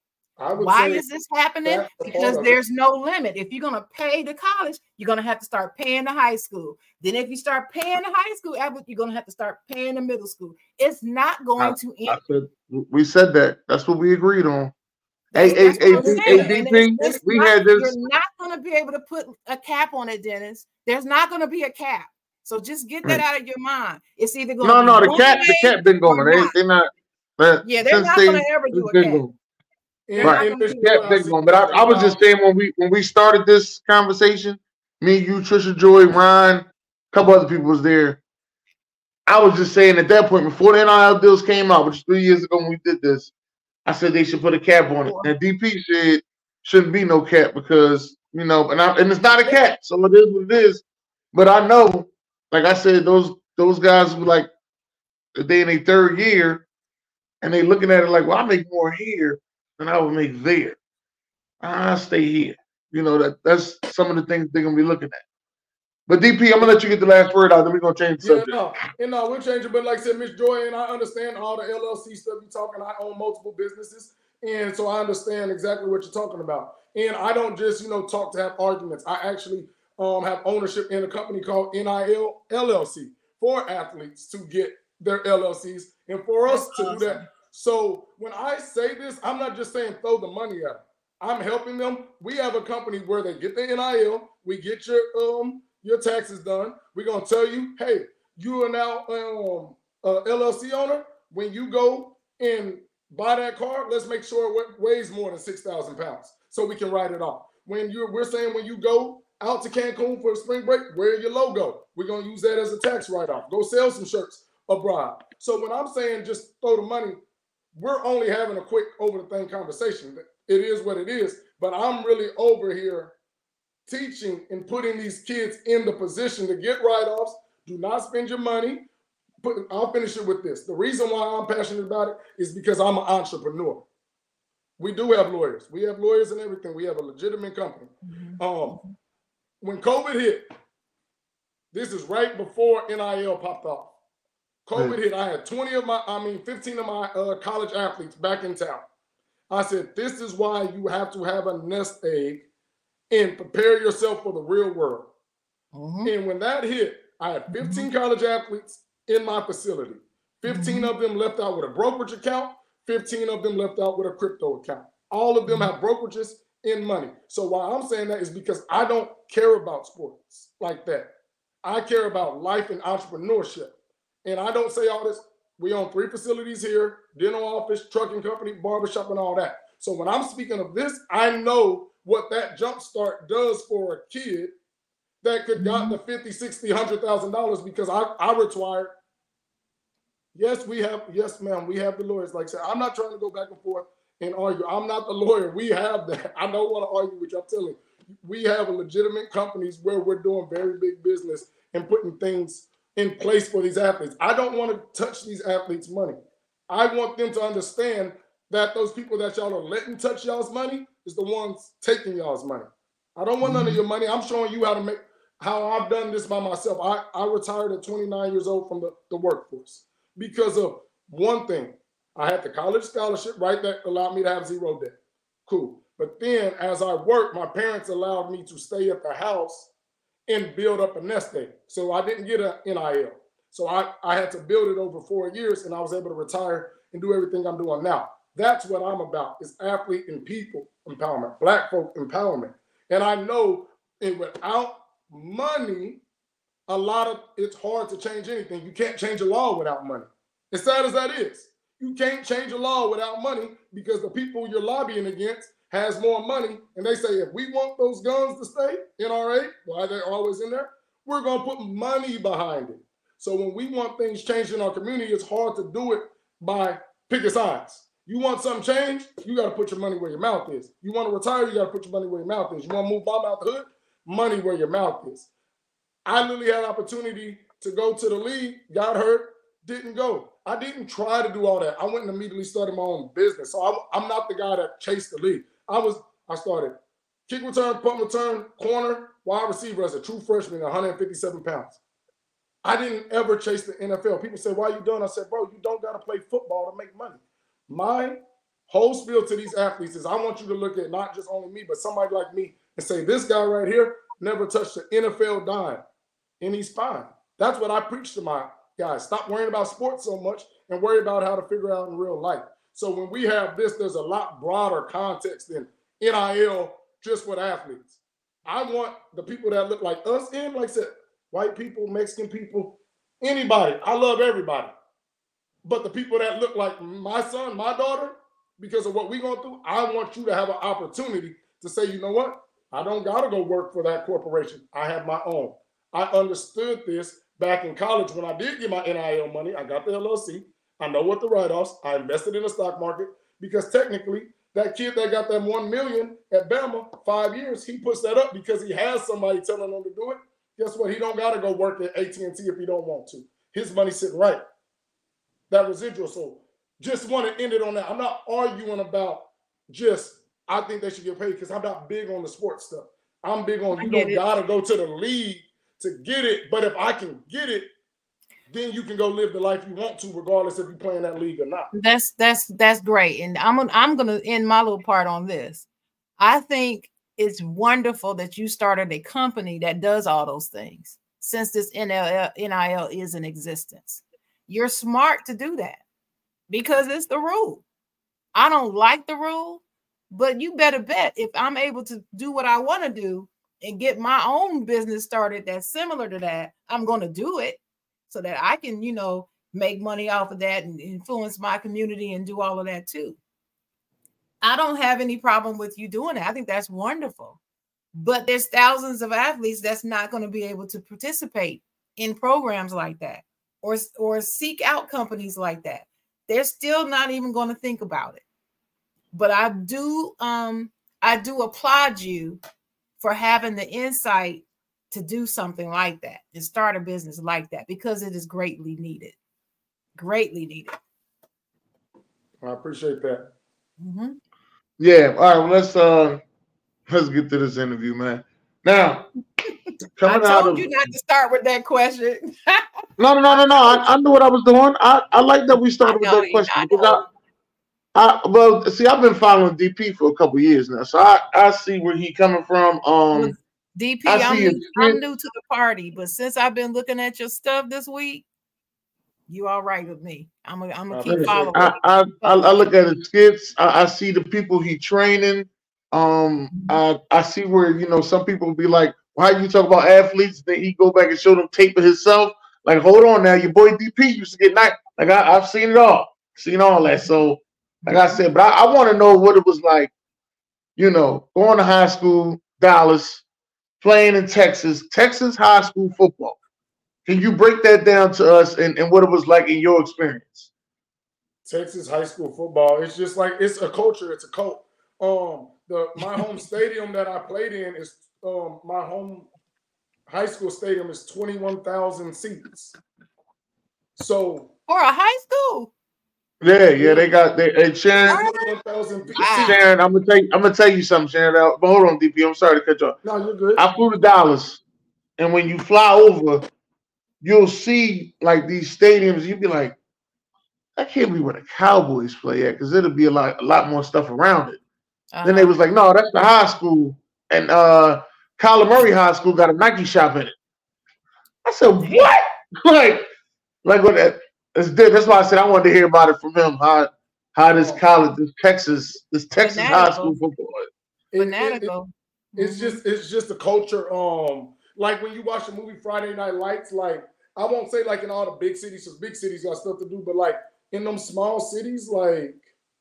Why is this happening? Because there's no limit. If you're going to pay the college, you're going to have to start paying the high school. Then if you start paying the high school, you're going to have to start paying the middle school. It's not going I, to end. I said, we said that. That's what we agreed on. Hey, hey, hey, D P, we had this. You're not going to be able to put a cap on it, Dennis. There's not going to be a cap. So just get that out of your mind. It's either going no, to be no, the cap, the cap been going. They, they're not. But yeah, they're not going to ever do a cap. They're right, the cap been going. But I, I was just saying when we when we started this conversation, me, you, Trisha, Joy, Ryan, a couple other people was there. I was just saying at that point, before the N I L deals came out, which was three years ago when we did this, I said they should put a cap on it. And D P said shouldn't be no cap because, you know, and I, and it's not a cap, so it is what it is. But I know, like I said, those those guys were like, they in their third year, and they looking at it like, well, I make more here than I would make there. I'll stay here. You know, that that's some of the things they're gonna be looking at. But D P, I'm gonna let you get the last word out, then we're gonna change the yeah, subject. No, and no, we'll change it. But like I said, Miss Joy, and I understand all the L L C stuff you're talking. I own multiple businesses, and so I understand exactly what you're talking about. And I don't just, you know, talk to have arguments. I actually um, have ownership in a company called N I L L L C for athletes to get their L L Cs, and for us That's to awesome. do that. So when I say this, I'm not just saying throw the money at them. I'm helping them. We have a company where they get the N I L. We get your um your taxes done. We're gonna tell you, hey, you are now um a L L C owner. When you go and buy that car, let's make sure it weighs more than six thousand pounds so we can write it off. When you're, we're saying when you go out to Cancun for a spring break, wear your logo. We're gonna use that as a tax write-off. Go sell some shirts abroad. So when I'm saying just throw the money, we're only having a quick over the thing conversation. It is what it is, but I'm really over here teaching and putting these kids in the position to get write-offs. Do not spend your money. Put, I'll finish it with this. The reason why I'm passionate about it is because I'm an entrepreneur. We do have lawyers. We have lawyers and everything. We have a legitimate company. Mm-hmm. Um, when COVID hit, this is right before N I L popped off. COVID hit. I had twenty of my, I mean, fifteen of my uh, college athletes back in town. I said, this is why you have to have a nest egg and prepare yourself for the real world. Mm-hmm. And when that hit, I had fifteen mm-hmm. college athletes in my facility. fifteen mm-hmm. of them left out with a brokerage account. fifteen of them left out with a crypto account. All of them mm-hmm. have brokerages in money. So why I'm saying that is because I don't care about sports like that. I care about life and entrepreneurship. And I don't say all this. We own three facilities here, dental office, trucking company, barbershop, and all that. So when I'm speaking of this, I know what that jump start does for a kid that could got the fifty, sixty, one hundred thousand dollars because I, I retired. Yes, we have, yes, ma'am, we have the lawyers. Like I said, I'm not trying to go back and forth and argue. I'm not the lawyer. We have that. I don't want to argue with you. I'm telling you, we have a legitimate companies where we're doing very big business and putting things in place for these athletes. I don't want to touch these athletes' money. I want them to understand that those people that y'all are letting touch y'all's money is the ones taking y'all's money. I don't want mm-hmm. none of your money. I'm showing you how to make, how I've done this by myself. I, I retired at twenty-nine years old from the, the workforce because of one thing. I had the college scholarship, right, that allowed me to have zero debt. Cool. But then as I worked, my parents allowed me to stay at the house and build up a nest egg. So I didn't get an N I L. So I, I had to build it over four years and I was able to retire and do everything I'm doing now. That's what I'm about, is athlete and people empowerment, Black folk empowerment. And I know and without money, a lot of, it's hard to change anything. You can't change a law without money. As sad as that is, you can't change a law without money because the people you're lobbying against has more money. And they say, if we want those guns to stay, N R A, why they're always in there, we're going to put money behind it. So when we want things changed in our community, it's hard to do it by picking sides. You want something changed, you got to put your money where your mouth is. You want to retire, you got to put your money where your mouth is. You want to move bomb out the hood, money where your mouth is. I literally had an opportunity to go to the league, got hurt, didn't go. I didn't try to do all that. I went and immediately started my own business. So I, I'm not the guy that chased the league. I was, I started kick return, punt return, corner, wide receiver as a true freshman, one hundred fifty-seven pounds. I didn't ever chase the N F L. People say, why are you doing? I said, bro, you don't got to play football to make money. My whole spiel to these athletes is I want you to look at not just only me, but somebody like me and say, this guy right here never touched the N F L dime, and he's fine. That's what I preach to my guys. Stop worrying about sports so much and worry about how to figure out in real life. So when we have this, there's a lot broader context than N I L just with athletes. I want the people that look like us and, like I said, white people, Mexican people, anybody. I love everybody. But the people that look like my son, my daughter, because of what we're going through, I want you to have an opportunity to say, you know what? I don't got to go work for that corporation. I have my own. I understood this back in college when I did get my N I L money. I got the L L C. I know what the write-offs. I invested in the stock market because technically that kid that got that one million at Bama, five years, he puts that up because he has somebody telling him to do it. Guess what? He don't got to go work at A T and T if he don't want to. His money's sitting right. That residual. So just want to end it on that. I'm not arguing about just, I think they should get paid because I'm not big on the sports stuff. I'm big on, you don't got to go to the league to get it. But if I can get it, then you can go live the life you want to, regardless if you're playing that league or not. That's that's that's great. And I'm I'm going to end my little part on this. I think it's wonderful that you started a company that does all those things since this N I L is in existence. you're smart to do that because it's the rule. I don't like the rule, but you better bet if I'm able to do what I want to do and get my own business started that's similar to that, I'm going to do it so that I can, you know, make money off of that and influence my community and do all of that too. I don't have any problem with you doing it. I think that's wonderful. But there's thousands of athletes that's not going to be able to participate in programs like that or, or seek out companies like that. They're still not even going to think about it. But I do, um, I do applaud you for having the insight to do something like that and start a business like that because it is greatly needed. Greatly needed. I appreciate that. Mm-hmm. Yeah. All right. Well, let's uh, let's get to this interview, man. Now, coming I told out of, you not to start with that question. no, no, no, no, no. I, I knew what I was doing. I, I like that we started with that question I because I, I, well, see, I've been following D P for a couple of years now, so I, I see where he coming from. Um, well, D P, I'm new, I'm new to the party, but since I've been looking at your stuff this week, you all right with me. I'm gonna, I'm gonna keep following. I, I, I, I look at his skits. I, I see the people he training. Um, I, I see where you know some people be like, "Why you talk about athletes?" Then he go back and show them tape of himself. Like, hold on now, your boy D P used to get night. Like I, I've seen it all, seen all that. So. Like I said, but I, I want to know what it was like, you know, going to high school, Dallas, playing in Texas, Texas high school football. Can you break that down to us and, and what it was like in your experience? Texas high school football, it's just like, it's a culture, it's a cult. Um, the my home stadium that I played in is, um, my home high school stadium is twenty-one thousand seats. So. For a high school? Yeah, yeah, they got they. Hey, Sharon, Sharon, I'm gonna tell you, I'm gonna tell you something, Sharon. But hold on, D P. I'm sorry to cut you off. No, you're good. I flew to Dallas, and when you fly over, you'll see like these stadiums. You'll be like, that can't be where the Cowboys play at, because it'll be a lot, a lot more stuff around it. Uh-huh. Then they was like, no, that's the high school, and uh, Kyler Murray High School got a Nike shop in it. I said, what? like, like what? That, That's good. That's why I said I wanted to hear about it from him. How how this college, this Texas, this Texas Fanatical. high school football. It, it, it, it's just it's just a culture. Um, like when you watch the movie Friday Night Lights, like I won't say like in all the big cities, because big cities got stuff to do, but like in them small cities, like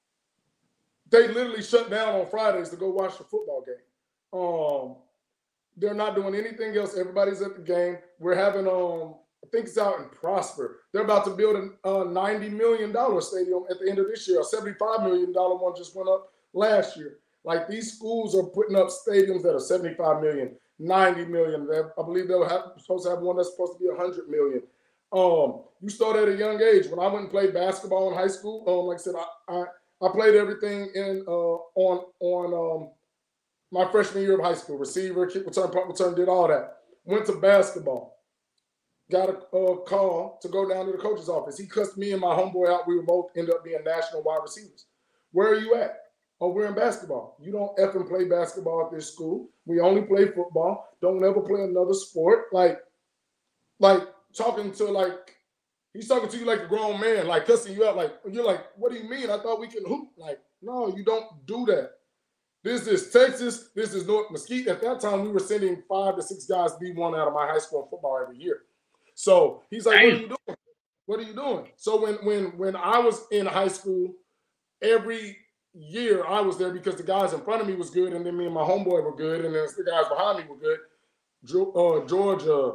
they literally shut down on Fridays to go watch the football game. Um, they're not doing anything else. Everybody's at the game. We're having um. I think it's out in Prosper. They're about to build a uh, ninety million dollars stadium at the end of this year. A seventy-five million dollars one just went up last year. Like these schools are putting up stadiums that are seventy-five million dollars, ninety million dollars. I believe they'll have supposed to have one that's supposed to be one hundred million dollars. Um, you start at a young age. When I went and played basketball in high school, um, like I said, I I, I played everything in uh, on on um, my freshman year of high school. Receiver, kick return, punt return, did all that. Went to basketball. Got a uh, call to go down to the coach's office. He cussed me and my homeboy out. We were both ended up being national wide receivers. Where are you at? Oh, we're in basketball. You don't effing play basketball at this school. We only play football. Don't ever play another sport. Like, like talking to like, he's talking to you like a grown man, like cussing you out. Like, you're like, what do you mean? I thought we can hoop. Like, no, you don't do that. This is Texas. This is North Mesquite. At that time, we were sending five to six guys D one out of my high school in football every year. So he's like, what are you doing? What are you doing? So when when when I was in high school, every year I was there because the guys in front of me was good, and then me and my homeboy were good, and then the guys behind me were good. Uh, Georgia,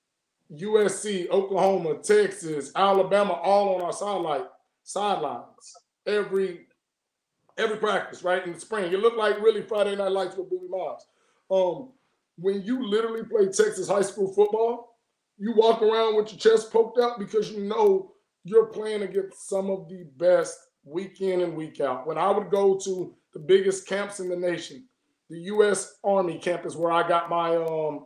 U S C, Oklahoma, Texas, Alabama, all on our sideline sidelines every every practice, right, in the spring. It looked like really Friday Night Lights with Boobie Miles. Um, when you literally play Texas high school football, you walk around with your chest poked out because you know you're playing against some of the best week in and week out. When I would go to the biggest camps in the nation, the U S Army camp is where I got my um,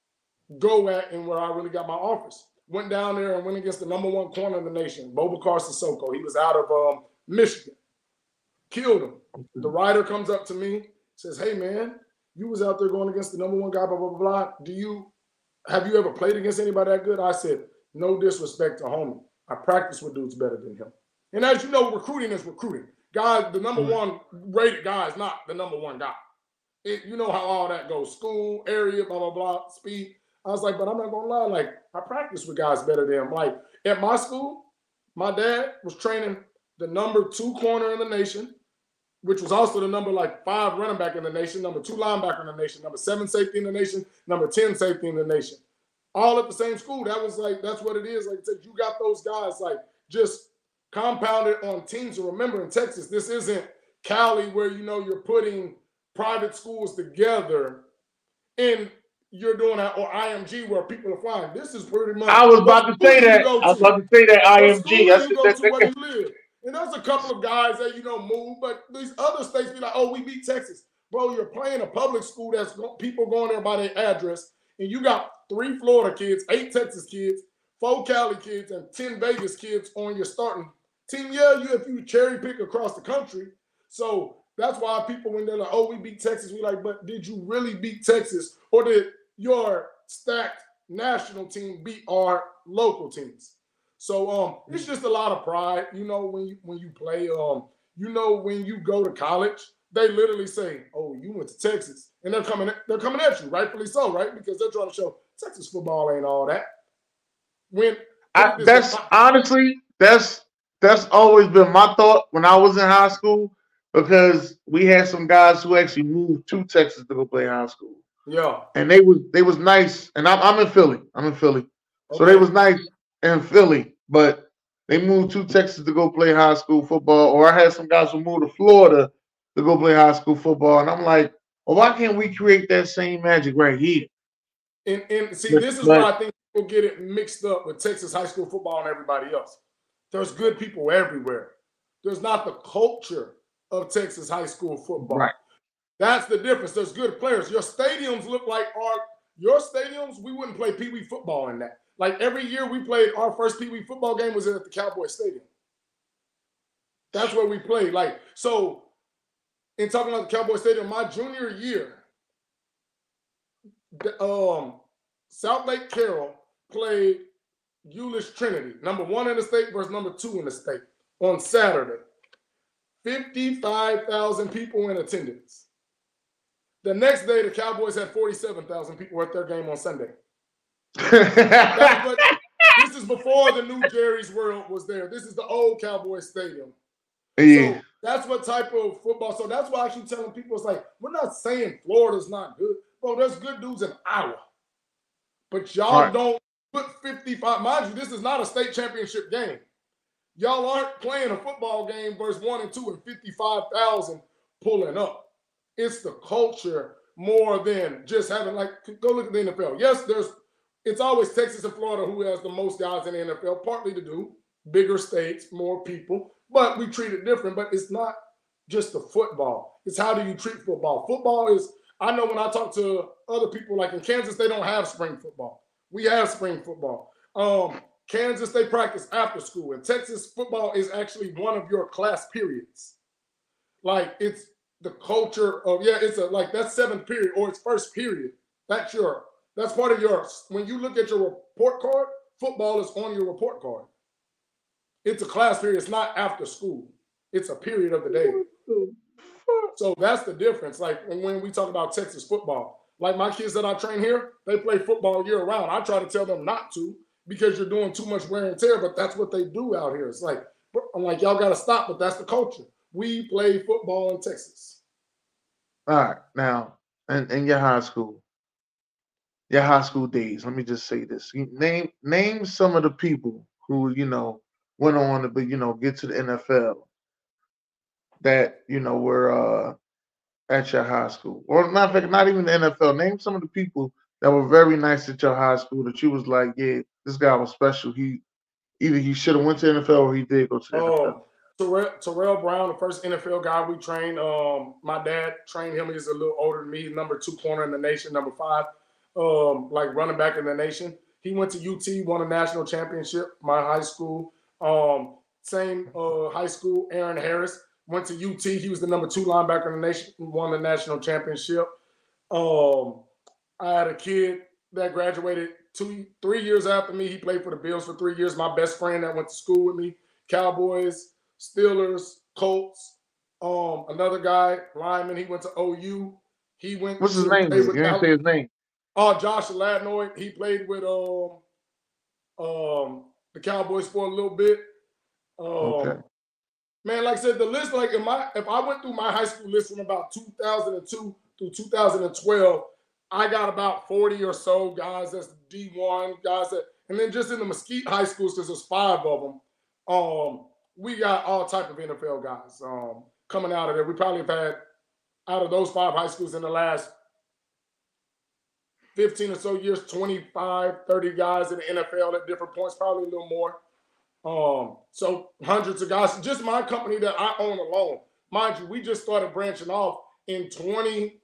go at and where I really got my offers. Went down there and went against the number one corner in the nation, Bobakar Sissoko. He was out of um, Michigan. Killed him. The writer comes up to me, says, hey, man, you was out there going against the number one guy, blah, blah, blah, blah. Do you Have you ever played against anybody that good? I said, no disrespect to homie. I practice with dudes better than him. And as you know, recruiting is recruiting. Guys, the number one rated guy is not the number one guy. It, you know how all that goes. School, area, blah, blah, blah, speed. I was like, but I'm not going to lie. Like, I practice with guys better than him. Like, at my school, my dad was training the number two corner in the nation, which was also the number like five running back in the nation, number two linebacker in the nation, number seven safety in the nation, number ten safety in the nation. All at the same school. That was like, that's what it is. Like I said, you got those guys like just compounded on teams. And remember, in Texas, this isn't Cali where, you know, you're putting private schools together and you're doing that, or I M G where people are flying. This is pretty much. I was about to say that. I was about to say that I M G. That's you go to where you live. And there's a couple of guys that, you know, move, but these other states be like, oh, we beat Texas. Bro, you're playing a public school that's go- people going there by their address, and you got three Florida kids, eight Texas kids, four Cali kids, and ten Vegas kids on your starting team. Yeah, you if you cherry pick across the country. So that's why people, when they're like, oh, we beat Texas, we like, but did you really beat Texas? Or did your stacked national team beat our local teams? So um, it's just a lot of pride, you know, when you when you play. Um, you know, when you go to college, they literally say, "Oh, you went to Texas," and they're coming they're coming at you, rightfully so, right? Because they're trying to show Texas football ain't all that. When I, that's honestly that's that's always been my thought when I was in high school, because we had some guys who actually moved to Texas to go play high school. Yeah, and they was they was nice, and I'm I'm in Philly. I'm in Philly, okay. So they was nice in Philly, but they moved to Texas to go play high school football. Or I had some guys who moved to Florida to go play high school football, and I'm like, well, why can't we create that same magic right here? And, and see, this is why I think people get it mixed up with Texas high school football and everybody else. There's good people everywhere. There's not the culture of Texas high school football. Right. That's the difference. There's good players. Your stadiums look like our your stadiums. We wouldn't play Pee Wee football in that. Like every year we played, our first Pee Wee football game was at the Cowboy Stadium. That's where we played. Like, so in talking about the Cowboy Stadium, my junior year, the, um, South Lake Carroll played Euless Trinity, number one in the state versus number two in the state on Saturday. fifty-five thousand people in attendance. The next day, the Cowboys had forty-seven thousand people at their game on Sunday. What, this is before the new Jerry's World was there. This is the old Cowboy Stadium. Yeah. So that's what type of football. So that's why I keep telling people, it's like, we're not saying Florida's not good. Bro, there's good dudes in Iowa. But y'all right. don't put fifty-five. Mind you, this is not a state championship game. Y'all aren't playing a football game versus one and two and fifty-five thousand pulling up. It's the culture more than just having, like, go look at the N F L. Yes, there's, it's always Texas and Florida who has the most guys in the N F L, partly to do bigger states, more people, but we treat it different. But it's not just the football. It's how do you treat football. Football is, I know when I talk to other people, like in Kansas, they don't have spring football. We have spring football. Um, Kansas, they practice after school. And Texas football is actually one of your class periods. Like, it's the culture of, yeah, it's a, like, that's seventh period or it's first period. That's your, that's part of your, when you look at your report card, football is on your report card. It's a class period. It's not after school. It's a period of the day. So that's the difference. Like, when we talk about Texas football, like my kids that I train here, they play football year round. I try to tell them not to because you're doing too much wear and tear, but that's what they do out here. It's like, I'm like, y'all got to stop, but that's the culture. We play football in Texas. All right. Now, in, in your high school, your high school days, let me just say this. Name name some of the people who, you know, went on to, but you know, get to the N F L that, you know, were uh, at your high school. Or matter of fact, not even the N F L. Name some of the people that were very nice at your high school that you was like, yeah, this guy was special. He either he should have went to the N F L or he did go to the um, N F L. Terrell, Terrell Brown, the first N F L guy we trained. Um, my dad trained him. He's a little older than me. Number two corner in the nation, number five, um, like running back in the nation. He went to U T, won a national championship. My high school, um, same uh, high school. Aaron Harris went to U T. He was the number two linebacker in the nation. Won the national championship. Um, I had a kid that graduated two, three years after me, he played for the Bills for three years. My best friend that went to school with me, Cowboys, Steelers, Colts. Um, another guy, lineman, he went to O U. He went. What's his to name? play You with didn't Cal- say his name. Oh, Josh Ladnoy. He played with um, um, the Cowboys for a little bit. Um, Okay. Man, like I said, the list, like, in my, if I went through my high school list from about two thousand two through two thousand twelve, I got about forty or so guys that's D one, guys that, and then just in the Mesquite high schools, because there's five of them, um, we got all type of N F L guys um, coming out of there. We probably have had, out of those five high schools in the last fifteen or so years, twenty-five, thirty guys in the N F L at different points, probably a little more. Um, so hundreds of guys, just my company that I own alone. Mind you, we just started branching off in twenty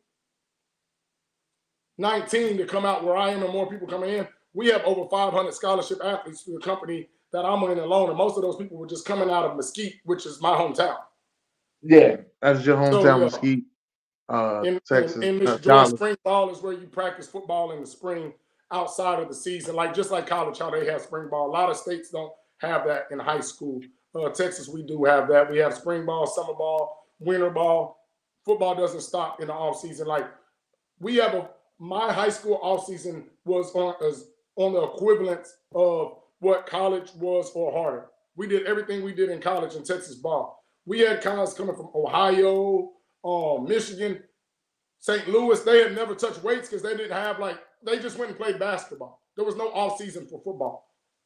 nineteen to come out where I am and more people coming in. We have over five hundred scholarship athletes through the company that I'm in alone. And most of those people were just coming out of Mesquite, which is my hometown. Yeah, that's your hometown, So, yeah. Mesquite, uh, In, Texas. in, in this uh, joint Dallas. spring ball is where you practice football in the spring outside of the season. Like just like college, how they have spring ball. A lot of states don't have that in high school. Uh, Texas, we do have that. We have spring ball, summer ball, winter ball. Football doesn't stop in the off season. Like we have a my high school off season was on as on the equivalent of what college was or harder. We did everything we did in college in Texas ball. We had guys coming from Ohio, um, Michigan, Saint Louis. They had never touched weights because they didn't have like they just went and played basketball. There was no off season for football.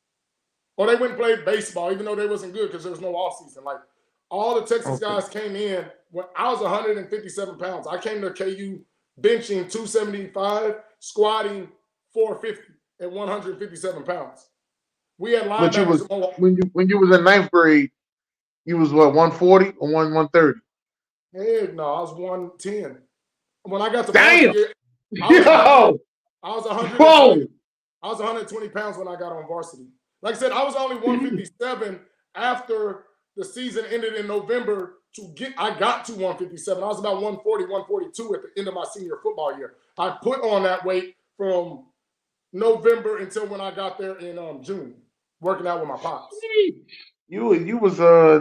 Or they went and played baseball, even though they wasn't good because there was no off season. Like all the Texas Okay. guys came in when I was one hundred fifty-seven pounds. I came to K U benching two seventy-five, squatting four fifty at one hundred fifty-seven pounds. We had linebackers. But you was on- when you when you was in ninth grade, you was what, one forty or one one thirty? Heck no, I was one ten. When I got to Damn! varsity, I was, Yo! I was one hundred Whoa! twenty. I was one hundred twenty pounds when I got on varsity. Like I said, I was only one fifty-seven after the season ended in November to get, I got to one fifty-seven. I was about one forty, one forty-two at the end of my senior football year. I put on that weight from November until when I got there in um, June, working out with my pops. You you was uh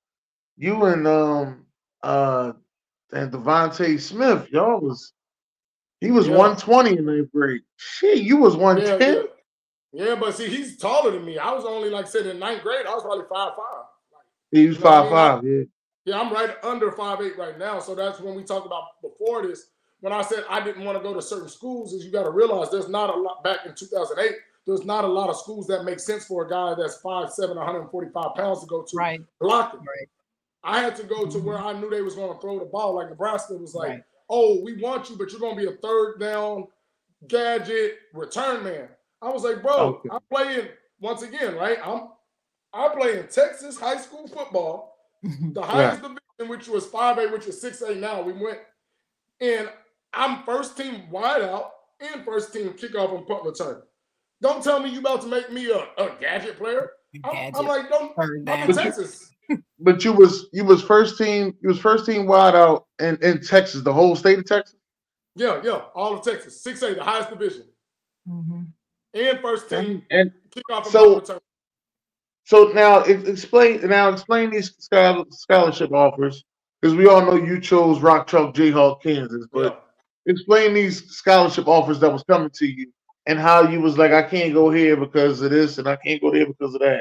you and um uh and Devontae Smith, y'all was he was Yeah. one twenty in ninth grade. Shit, you was one Yeah, ten. yeah. Yeah, but see, he's taller than me. I was only, like I said, in ninth grade, I was probably five five. He was You know what I five mean? five, yeah. Yeah, I'm right under five eight right now. So that's when we talked about before this. When I said I didn't want to go to certain schools, is you got to realize there's not a lot back in two thousand eight. There's not a lot of schools that make sense for a guy that's five seven, one hundred forty-five pounds to go to. Right. Blocking. Right. I had to go to Mhm. where I knew they was going to throw the ball. Like Nebraska was like, Right. oh, we want you, but you're going to be a third down gadget return man. I was like, bro, Okay. I'm playing once again, right? I'm I play in Texas high school football, the highest division, which was five A, which is six A now. We went, and I'm first team wideout and first team kickoff and punt return. Don't tell me you about to make me a, a gadget player. I'm, Gadget. I'm like, don't. Third I'm down. in Texas. But you was you was first team you was first team wide out in, in Texas, the whole state of Texas. Yeah, yeah, all of Texas, six A, the highest division, Mhm. and first team And, and kickoff and So- punt return. so now ex- explain now explain these schol- scholarship offers, because we all know you chose Rock Chalk Jayhawk, Kansas, but Yeah. explain these scholarship offers that was coming to you and how you was like, I can't go here because of this and I can't go there because of that.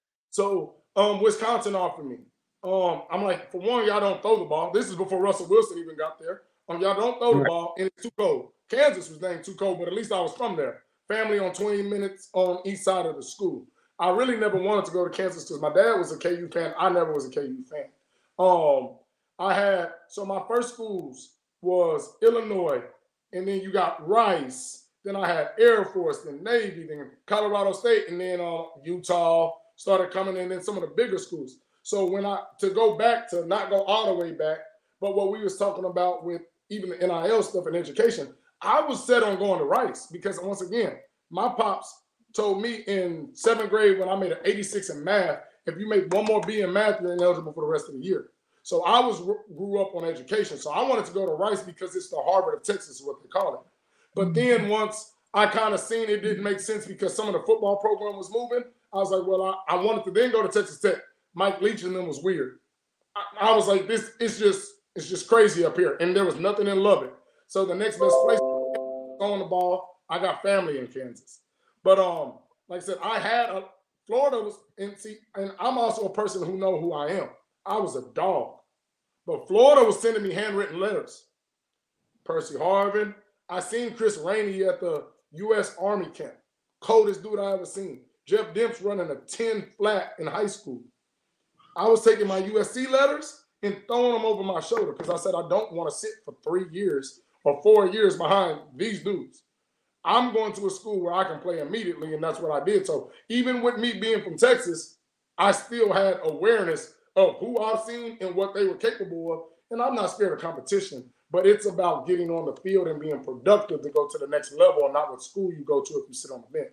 So um, Wisconsin offered me. Um, I'm like, for one, y'all don't throw the ball. This is before Russell Wilson even got there. Um, y'all don't throw the Right. ball, and it's too cold. Kansas was named too cold, but at least I was from there. Family on twenty minutes on each side of the school. I really never wanted to go to Kansas because my dad was a K U fan. I never was a K U fan. Um, I had so my first schools was Illinois, and then you got Rice. Then I had Air Force, then Navy, then Colorado State, and then uh, Utah started coming in. Then some of the bigger schools. So when I to go back to not go all the way back, but what we was talking about with even the N I L stuff and education, I was set on going to Rice because once again, my pops told me in seventh grade when I made an eighty-six in math, if you make one more B in math, you're ineligible for the rest of the year. So I was grew up on education. So I wanted to go to Rice because it's the Harvard of Texas is what they call it. But then once I kind of seen it didn't make sense because some of the football program was moving. I was like, well, I, I wanted to then go to Texas Tech. Mike Leach and them was weird. I, I was like, this it's just it's just crazy up here. And there was nothing in Lubbock. So the next best place on the ball, I got family in Kansas. But um, like I said, I had a Florida was and see, and I'm also a person who know who I am. I was a dog. But Florida was sending me handwritten letters. Percy Harvin. I seen Chris Rainey at the U S Army camp. Coldest dude I ever seen. Jeff Demps running a ten flat in high school. I was taking my U S C letters and throwing them over my shoulder because I said I don't want to sit for three years or four years behind these dudes. I'm going to a school where I can play immediately, and that's what I did. So even with me being from Texas, I still had awareness of who I've seen and what they were capable of. And I'm not scared of competition, but it's about getting on the field and being productive to go to the next level and not what school you go to if you sit on the bench.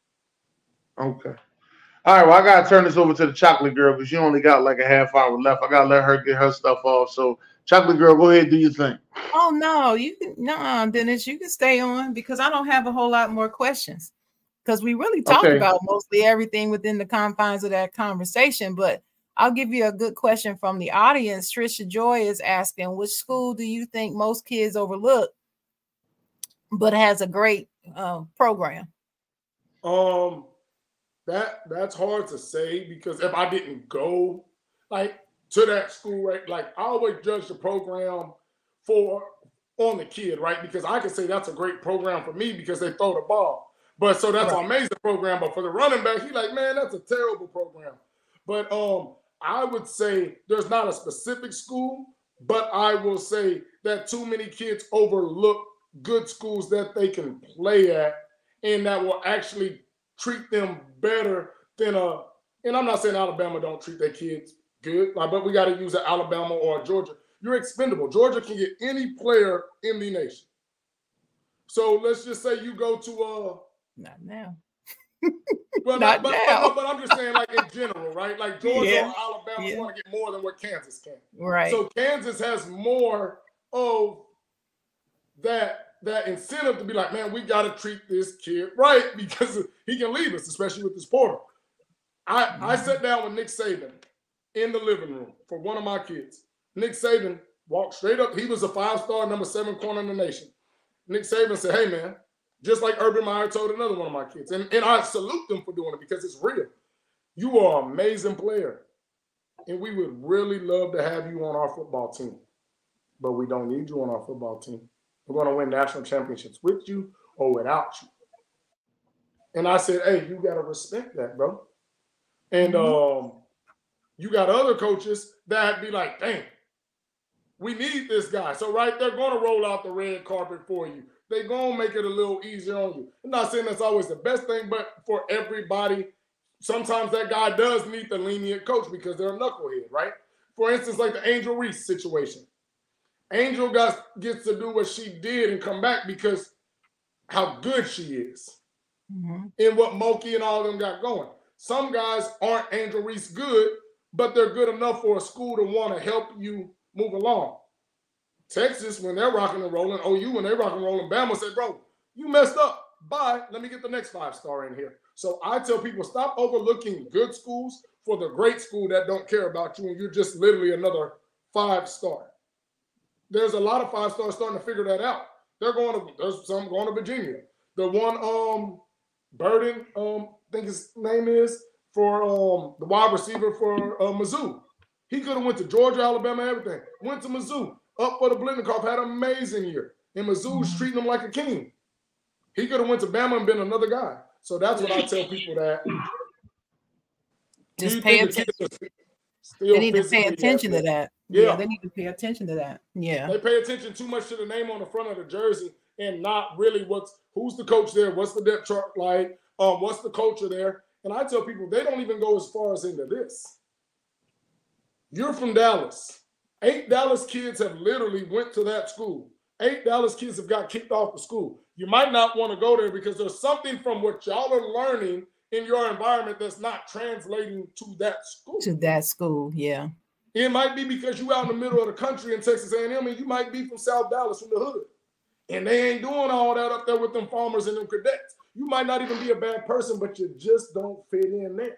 Okay. All right, well, I got to turn this over to the Chocolate Girl because she only got like a half hour left. I got to let her get her stuff off. So, Chocolate Girl, go ahead, do your thing. Oh, no, you can, no, Dennis, you can stay on because I don't have a whole lot more questions because we really talked okay. about mostly everything within the confines of that conversation. But I'll give you a good question from the audience. Trisha Joy is asking, which school do you think most kids overlook but has a great uh, program? Um. That that's hard to say because if I didn't go like to that school, right? Like I always judge the program for on the kid, right? Because I can say that's a great program for me because they throw the ball. But so that's right. An amazing program. But for the running back, he like, man, that's a terrible program. But um, I would say there's not a specific school, but I will say that too many kids overlook good schools that they can play at and that will actually treat them better than a, and I'm not saying Alabama don't treat their kids good, like, but we got to use an Alabama or a Georgia. You're expendable. Georgia can get any player in the nation. So let's just say you go to a. Not now. Well, not but, now. But, but I'm just saying, like in general, right? Like Georgia yeah. or Alabama yeah. want to get more than what Kansas can. Right. So Kansas has more of that. that incentive to be like, man, we got to treat this kid right because he can leave us, especially with this portal. I, mm-hmm. I sat down with Nick Saban in the living room for one of my kids. Nick Saban walked straight up. He was a five-star, number seven corner in the nation. Nick Saban said, hey, man, just like Urban Meyer told another one of my kids, and, and I salute them for doing it because it's real. You are an amazing player, and we would really love to have you on our football team, but we don't need you on our football team. We're going to win national championships with you or without you. And I said, hey, you got to respect that, bro. And mm-hmm. um, you got other coaches that be like, dang, we need this guy. So, right, they're going to roll out the red carpet for you. They're going to make it a little easier on you. I'm not saying that's always the best thing, but for everybody, sometimes that guy does need the lenient coach because they're a knucklehead, right? For instance, like the Angel Reese situation. Angel got, gets to do what she did and come back because how good she is mm-hmm. and what Moki and all of them got going. Some guys aren't Angel Reese good, but they're good enough for a school to want to help you move along. Texas, when they're rocking and rolling, O U, when they're rocking and rolling, Bama said, bro, you messed up. Bye. Let me get the next five-star in here. So I tell people, stop overlooking good schools for the great school that don't care about you and you're just literally another five-star. There's a lot of five stars starting to figure that out. They're going to, there's some going to Virginia. The one, um, Burden, um, I think his name is, for um the wide receiver for uh, Mizzou. He could have went to Georgia, Alabama, everything. Went to Mizzou, up for the Blitnikoff, had an amazing year. And Mizzou's treating him like a king. He could have went to Bama and been another guy. So that's what I tell people that. Just pay attention. They need to pay attention to that. Yeah. yeah, they need to pay attention to that. Yeah. They pay attention too much to the name on the front of the jersey and not really what's who's the coach there, what's the depth chart like, um, what's the culture there. And I tell people they don't even go as far as into this. You're from Dallas. Eight Dallas kids have literally went to that school. Eight Dallas kids have got kicked off the school. You might not want to go there because there's something from what y'all are learning in your environment that's not translating to that school. To that school, yeah. It might be because you out in the middle of the country in Texas A and M, and you might be from South Dallas, from the hood. And they ain't doing all that up there with them farmers and them cadets. You might not even be a bad person, but you just don't fit in there.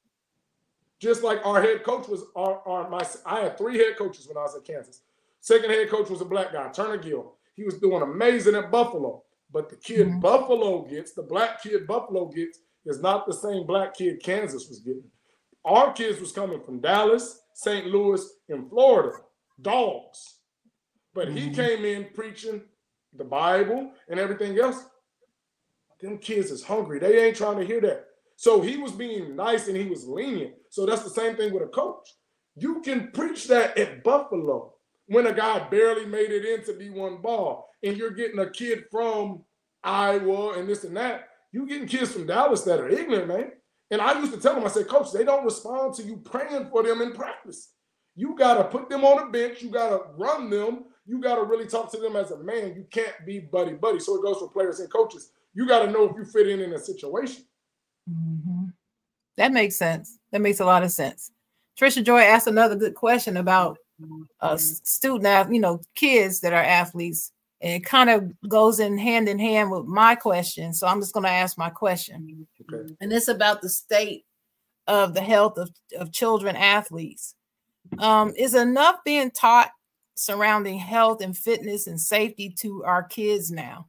Just like our head coach was, our, our my I had three head coaches when I was at Kansas. Second head coach was a black guy, Turner Gill. He was doing amazing at Buffalo. But the kid mm-hmm. Buffalo gets, the black kid Buffalo gets, is not the same black kid Kansas was getting. Our kids was coming from Dallas, Saint Louis, and Florida. Dogs. But mm-hmm. he came in preaching the Bible and everything else. Them kids is hungry. They ain't trying to hear that. So he was being nice and he was lenient. So that's the same thing with a coach. You can preach that at Buffalo when a guy barely made it into D one ball and you're getting a kid from Iowa and this and that. You getting kids from Dallas that are ignorant, man. And I used to tell them, I said, Coach, they don't respond to you praying for them in practice. You got to put them on the bench. You got to run them. You got to really talk to them as a man. You can't be buddy-buddy. So it goes for players and coaches. You got to know if you fit in in a situation. Mm-hmm. That makes sense. That makes a lot of sense. Trisha Joy asked another good question about uh, student, you know, kids that are athletes. And it kind of goes in hand in hand with my question. So I'm just going to ask my question. Okay. And it's about the state of the health of, of children athletes. Um, is enough being taught surrounding health and fitness and safety to our kids now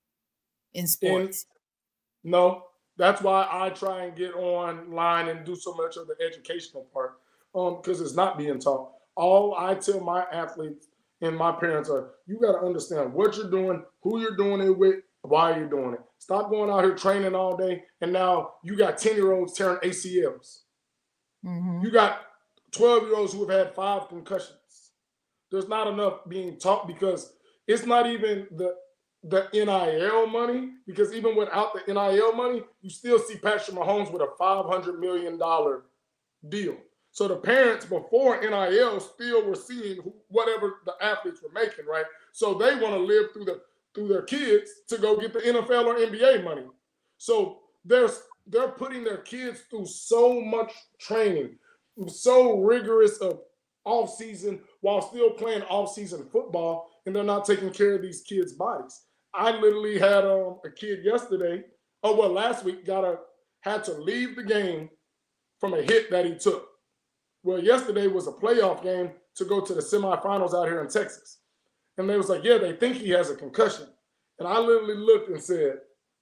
in sports? And no, that's why I try and get online and do so much of the educational part, um, because it's not being taught. All I tell my athletes and my parents are, you got to understand what you're doing, who you're doing it with, why you're doing it. Stop going out here training all day, and now you got ten-year-olds tearing A C Ls. Mm-hmm. You got twelve-year-olds who have had five concussions. There's not enough being taught because it's not even the the N I L money, because even without the N I L money, you still see Patrick Mahomes with a five hundred million dollars deal. So the parents before N I L still were seeing whatever the athletes were making, right? So they want to live through the through their kids to go get the N F L or N B A money. So there's they're putting their kids through so much training, so rigorous of off season while still playing off season football, and they're not taking care of these kids' bodies. I literally had um, a kid yesterday, oh well, last week got a had to leave the game from a hit that he took. Well, yesterday was a playoff game to go to the semifinals out here in Texas. And they was like, yeah, they think he has a concussion. And I literally looked and said,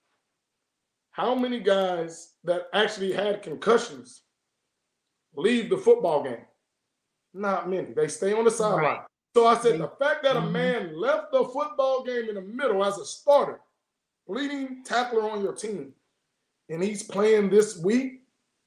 how many guys that actually had concussions leave the football game? Not many. They stay on the sideline. Right. So I said, the fact that mm-hmm. a man left the football game in the middle as a starter, leading tackler on your team, and he's playing this week,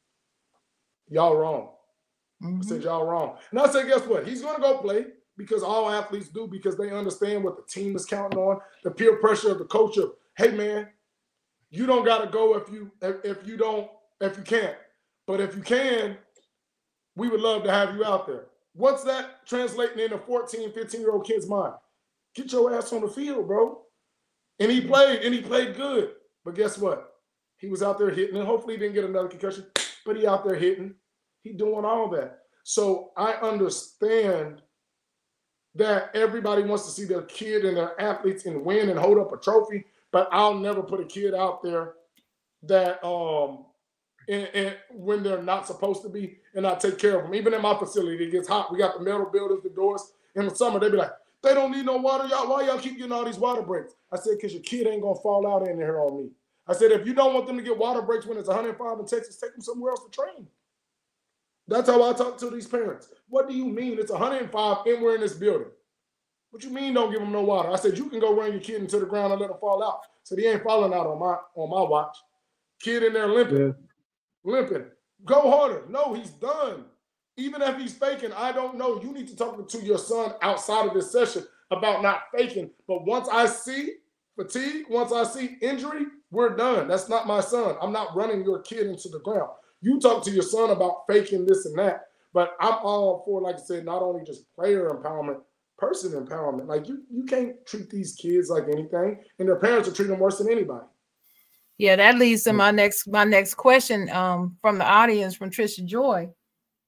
y'all wrong. Mm-hmm. I said, y'all wrong. And I said, guess what? He's going to go play, because all athletes do, because they understand what the team is counting on, the peer pressure of the coach of, hey, man, you don't got to go if you if, if you don't, if you can't. But if you can, we would love to have you out there. What's that translating in a fourteen, fifteen-year-old kid's mind? Get your ass on the field, bro. And he played, and he played good. But guess what? He was out there hitting, and hopefully he didn't get another concussion, but he out there hitting. He doing all that. So I understand that everybody wants to see their kid and their athletes and win and hold up a trophy, but I'll never put a kid out there that um and, and when they're not supposed to be, and I take care of them. Even in my facility, it gets hot. We got the metal buildings, the doors. In the summer, they be like, they don't need no water. Y'all, why y'all keep getting all these water breaks? I said, because your kid ain't going to fall out in here on me. I said, if you don't want them to get water breaks when it's one hundred five in Texas, take them somewhere else to train. That's how I talk to these parents. What do you mean it's one hundred five and we're in this building? What you mean don't give them no water? I said, you can go run your kid into the ground and let him fall out. So he ain't falling out on my on my watch. Kid in there limping. Yeah. Limping. Go harder. No, he's done. Even if he's faking, I don't know. You need to talk to your son outside of this session about not faking. But once I see fatigue, once I see injury, we're done. That's not my son. I'm not running your kid into the ground. You talk to your son about faking this and that. But I'm all for, like I said, not only just player empowerment, person empowerment. Like you, you can't treat these kids like anything, and their parents are treating them worse than anybody. Yeah, that leads to my next my next question um, from the audience, from Trisha Joy.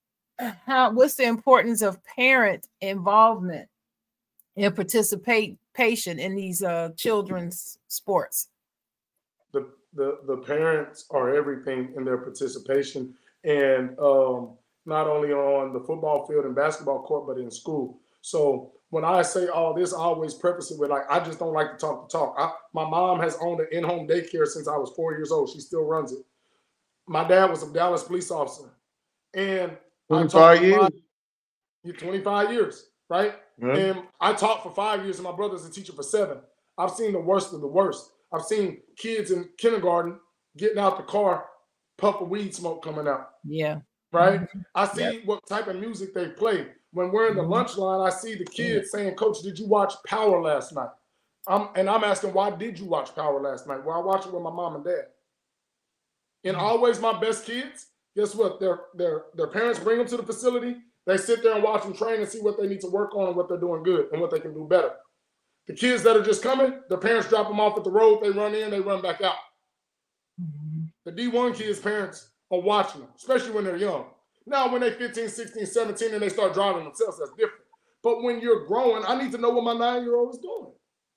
How what's the importance of parent involvement and participate participation in these uh, children's sports? The, the the parents are everything in their participation, and um, not only on the football field and basketball court, but in school. So when I say all this, I always preface it with like, I just don't like to talk the talk. I, my mom has owned an in-home daycare since I was four years old. She still runs it. My dad was a Dallas police officer, and twenty-five years. You're twenty-five years, right? Yeah. And I taught for five years, and my brother's a teacher for seven. I've seen the worst of the worst. I've seen kids in kindergarten getting out the car, puff of weed smoke coming out. Yeah. Right? Mm-hmm. I see yep. what type of music they play. When we're in the mm-hmm. lunch line, I see the kids yeah. saying, Coach, did you watch Power last night? I'm, and I'm asking, why did you watch Power last night? Well, I watched it with my mom and dad. And mm-hmm. always my best kids, guess what? Their, their, their parents bring them to the facility. They sit there and watch them train and see what they need to work on and what they're doing good and what they can do better. The kids that are just coming, the parents drop them off at the road. They run in, they run back out. Mm-hmm. The D one kids' parents are watching them, especially when they're young. Now, when they're fifteen, sixteen, seventeen, and they start driving themselves, that's different. But when you're growing, I need to know what my nine-year-old is doing.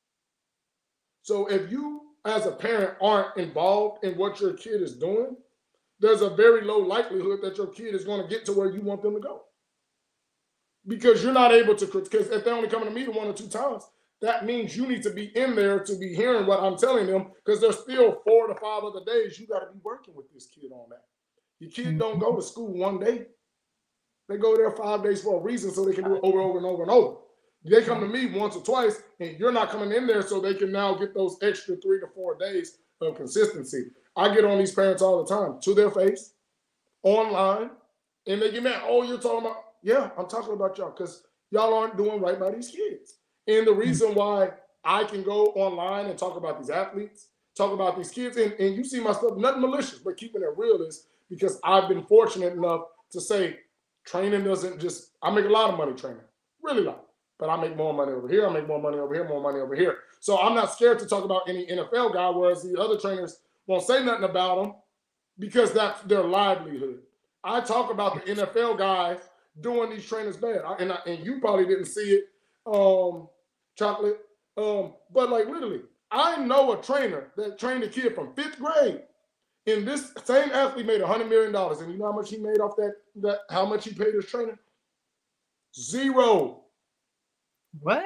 So if you, as a parent, aren't involved in what your kid is doing, there's a very low likelihood that your kid is going to get to where you want them to go. Because you're not able to, because if they're only coming to me one or two times, that means you need to be in there to be hearing what I'm telling them, because there's still four to five other days you got to be working with this kid on that. Your kid don't go to school one day. They go there five days for a reason, so they can do it over, over, and over, and over. They come to me once or twice, and you're not coming in there, so they can now get those extra three to four days of consistency. I get on these parents all the time, to their face, online, and they get mad. Oh, you're talking about, yeah, I'm talking about y'all, because y'all aren't doing right by these kids. And the reason why I can go online and talk about these athletes, talk about these kids, and, and you see my stuff, nothing malicious, but keeping it real is because I've been fortunate enough to say training doesn't just, I make a lot of money training, really a lot, but I make more money over here, I make more money over here, more money over here. So I'm not scared to talk about any N F L guy, whereas the other trainers won't say nothing about them because that's their livelihood. I talk about the N F L guys doing these trainers bad, I, and, I, and you probably didn't see it, um, Chocolate, um, but like literally, I know a trainer that trained a kid from fifth grade. And this same athlete made one hundred million dollars. And you know how much he made off that, that, how much he paid his trainer? Zero. What?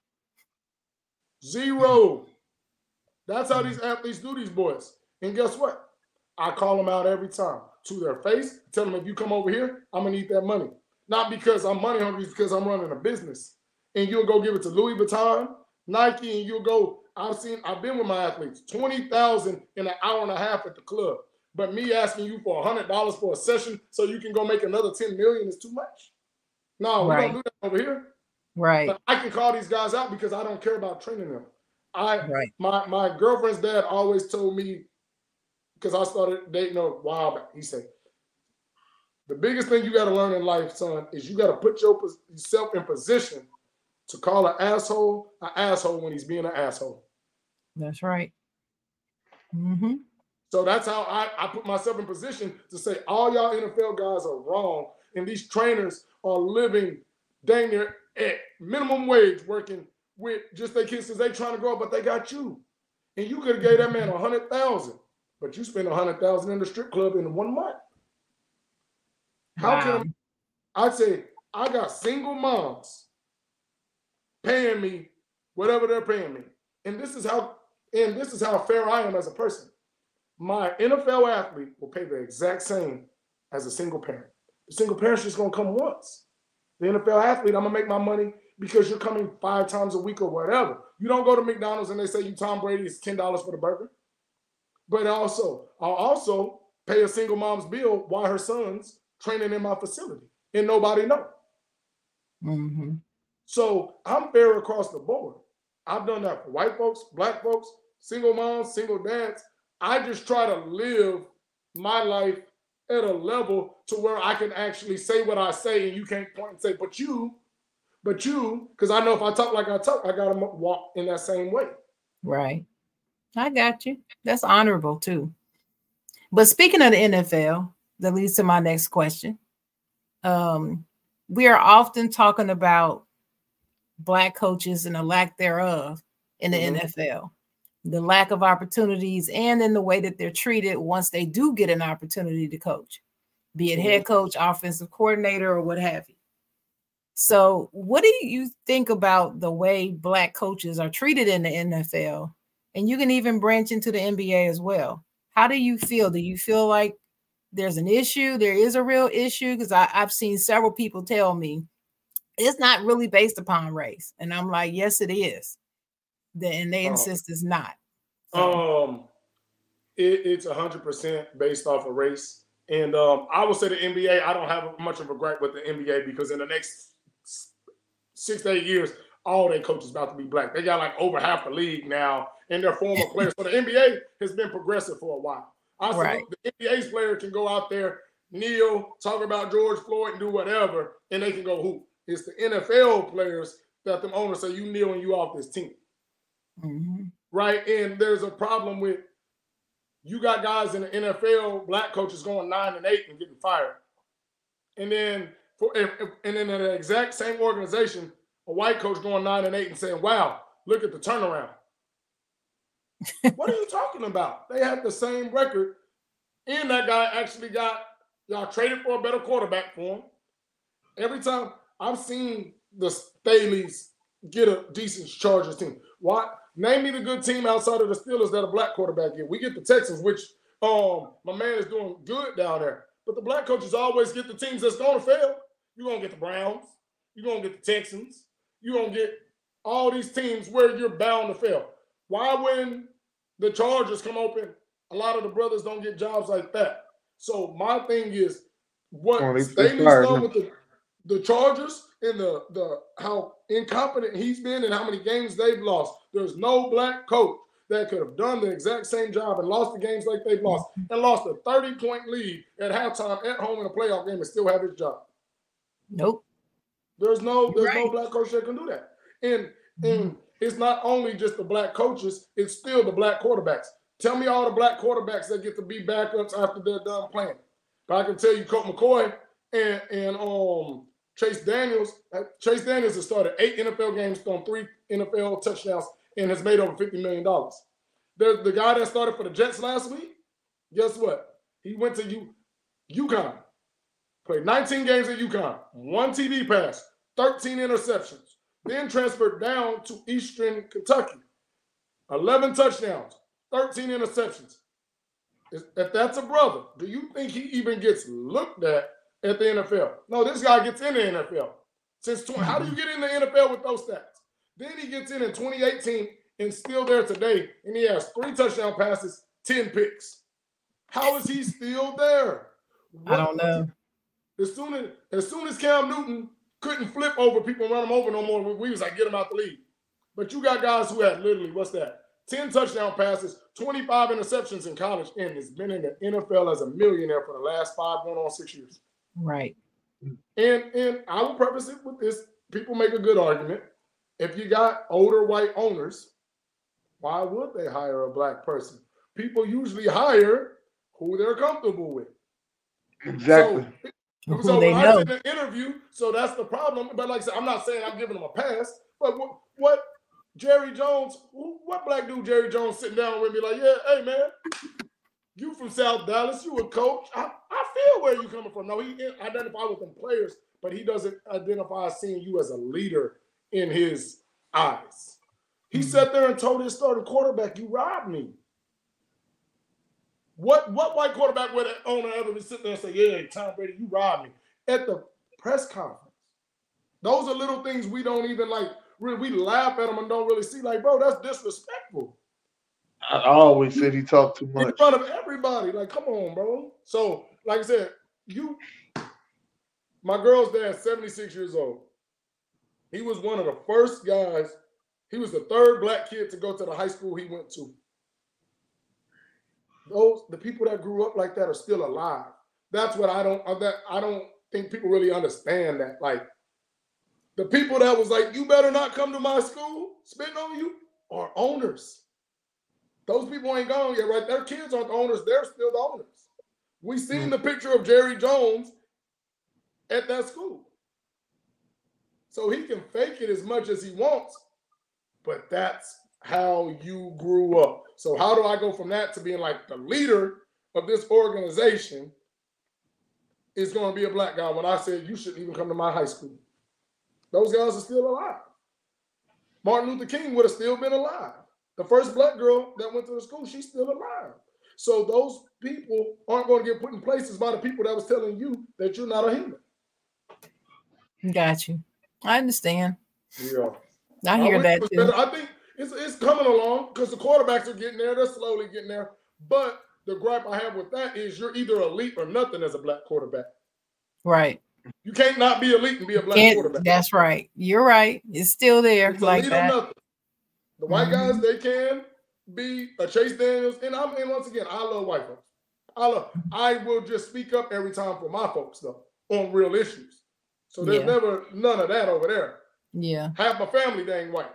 Zero. That's how these athletes do these boys. And guess what? I call them out every time to their face, tell them if you come over here, I'm going to need that money. Not because I'm money hungry, it's because I'm running a business. And you'll go give it to Louis Vuitton, Nike, and you'll go, I've seen, I've been with my athletes, twenty thousand dollars in an hour and a half at the club. But me asking you for one hundred dollars for a session so you can go make another ten million dollars is too much. No, we right. don't do that over here. Right. But I can call these guys out because I don't care about training them. I, right. my, my girlfriend's dad always told me, because I started dating a while back, he said, the biggest thing you got to learn in life, son, is you got to put your, yourself in position to call an asshole an asshole when he's being an asshole. That's right. Mm-hmm. So that's how I, I put myself in position to say all y'all N F L guys are wrong, and these trainers are living dang near at minimum wage, working with just their kids because they trying to grow up, but they got you. And you could have gave that man a hundred thousand, but you spent a hundred thousand in the strip club in one month. How wow. can I say I got single moms paying me whatever they're paying me. And this is how and this is how fair I am as a person. My N F L athlete will pay the exact same as a single parent. The single parent's just gonna come once. The N F L athlete, I'm gonna make my money because you're coming five times a week or whatever. You don't go to McDonald's and they say you Tom Brady, it's ten dollars for the burger. But also, I'll also pay a single mom's bill while her son's training in my facility and nobody know. Mm-hmm. So I'm fair across the board. I've done that for white folks, black folks, single moms, single dads. I just try to live my life at a level to where I can actually say what I say and you can't point and say, but you, but you, because I know if I talk like I talk, I got to walk in that same way. Right. I got you. That's honorable too. But speaking of the N F L, that leads to my next question. Um, we are often talking about Black coaches and a lack thereof in the mm-hmm. N F L. The lack of opportunities and in the way that they're treated once they do get an opportunity to coach, be it mm-hmm. head coach, offensive coordinator, or what have you. So what do you think about the way Black coaches are treated in the N F L? And you can even branch into the N B A as well. How do you feel? Do you feel like there's an issue? There is a real issue? Because I've seen several people tell me it's not really based upon race. And I'm like, yes, it is. And they insist it's not. So. Um, it, it's one hundred percent based off of race. And um, I would say the N B A, I don't have much of a gripe with the N B A because in the next six to eight years, all their coaches about to be Black. They got like over half the league now and they're former players. So the N B A has been progressive for a while. I right. the N B A's player can go out there, kneel, talk about George Floyd and do whatever, and they can go hoop. It's the N F L players that them owners say you kneel and you off this team. Mm-hmm. Right? And there's a problem with you got guys in the N F L, Black coaches going nine and eight and getting fired. And then for if, if, and then in the exact same organization, a white coach going nine and eight and saying, wow, look at the turnaround. What are you talking about? They had the same record. And that guy actually got y'all traded for a better quarterback for him. Every time I've seen the Staleys get a decent Chargers team. Why? Name me the good team outside of the Steelers that a Black quarterback get. We get the Texans, which um my man is doing good down there. But the Black coaches always get the teams that's going to fail. You're going to get the Browns. You're going to get the Texans. You're going to get all these teams where you're bound to fail. Why when the Chargers come open, a lot of the brothers don't get jobs like that? So my thing is what oh, Staley's done with the, the Chargers and the, the how incompetent he's been and how many games they've lost. There's no Black coach that could have done the exact same job and lost the games like they've lost and lost a thirty-point lead at halftime at home in a playoff game and still have his job. Nope. There's no there's right. no Black coach that can do that. And, mm-hmm. and it's not only just the Black coaches, it's still the Black quarterbacks. Tell me all the Black quarterbacks that get to be backups after they're done playing. But I can tell you Colt McCoy and, and um Chase Daniels. Chase Daniels has started eight N F L games, thrown three N F L touchdowns, and has made over fifty million dollars. The, the guy that started for the Jets last week, guess what? He went to U, UConn, played nineteen games at UConn, one T D pass, thirteen interceptions, then transferred down to Eastern Kentucky, eleven touchdowns, thirteen interceptions. If that's a brother, do you think he even gets looked at at the N F L? No, this guy gets in the N F L. Since twenty, how do you get in the N F L with those stats? Then he gets in in twenty eighteen and still there today, and he has three touchdown passes, ten picks. How is he still there? What, I don't know. As soon as, as soon as Cam Newton couldn't flip over people and run them over no more, we was like, get him out the league. But you got guys who had literally, what's that? ten touchdown passes, twenty-five interceptions in college, and has been in the N F L as a millionaire for the last five, going on six years. Right. And and I will preface it with this. People make a good argument. If you got older white owners, why would they hire a Black person? People usually hire who they're comfortable with. Exactly. So, so when I did the interview, so that's the problem. But like I said, I'm not saying I'm giving them a pass, but what, what Jerry Jones, what Black dude Jerry Jones sitting down with me like, yeah, hey, man, you from South Dallas, you a coach. I, I feel where you coming from. No, he identify with them players, but he doesn't identify seeing you as a leader in his eyes. He mm-hmm. sat there and told his starting quarterback, you robbed me. What what white quarterback would an owner ever be sitting there and say, yeah, Tom Brady, you robbed me? At the press conference. Those are little things we don't even like, really, we laugh at them and don't really see, like, bro, that's disrespectful. I always said he talked too much. In front of everybody. Like, come on, bro. So, like I said, you, my girl's dad, seventy-six years old. He was one of the first guys. He was the third Black kid to go to the high school he went to. Those, the people that grew up like that are still alive. That's what I don't, that I don't think people really understand that. Like, the people that was like, you better not come to my school, spitting on you, are owners. Those people ain't gone yet, right? Their kids aren't the owners. They're still the owners. We seen mm-hmm. the picture of Jerry Jones at that school. So he can fake it as much as he wants, but that's how you grew up. So how do I go from that to being like the leader of this organization is going to be a black guy when I said you shouldn't even come to my high school? Those guys are still alive. Martin Luther King would have still been alive. The first black girl that went to the school, she's still alive. So those people aren't going to get put in places by the people that was telling you that you're not a human. Got you. I understand. Yeah. I hear I that too. I think it's, it's coming along because the quarterbacks are getting there. They're slowly getting there. But the gripe I have with that is you're either elite or nothing as a black quarterback. Right. You can't not be elite and be a black Can't, quarterback. That's right. You're right. It's still there It's like elite that. or nothing. The white Mm-hmm. guys, they can be a Chase Daniels. And I'm and once again, I love white folks. I love I will just speak up every time for my folks though on real issues. So there's Yeah. never none of that over there. Yeah. Half my family dang white.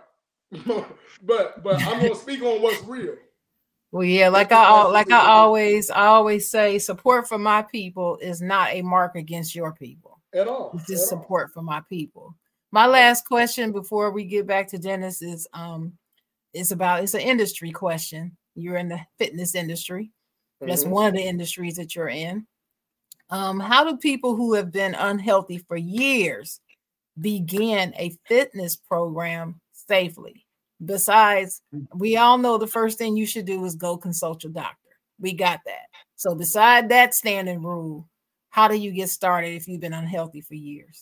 but but I'm gonna speak on what's real. Well, yeah, like I al- like I always I always say, support for my people is not a mark against your people. At all. It's just At all. support for my people. My last question before we get back to Dennis is um it's about it's an industry question. You're in the fitness industry. That's Mhm. one of the industries that you're in. Um, how do people who have been unhealthy for years begin a fitness program safely? Besides, we all know the first thing you should do is go consult your doctor. We got that. So beside that standing rule, how do you get started if you've been unhealthy for years?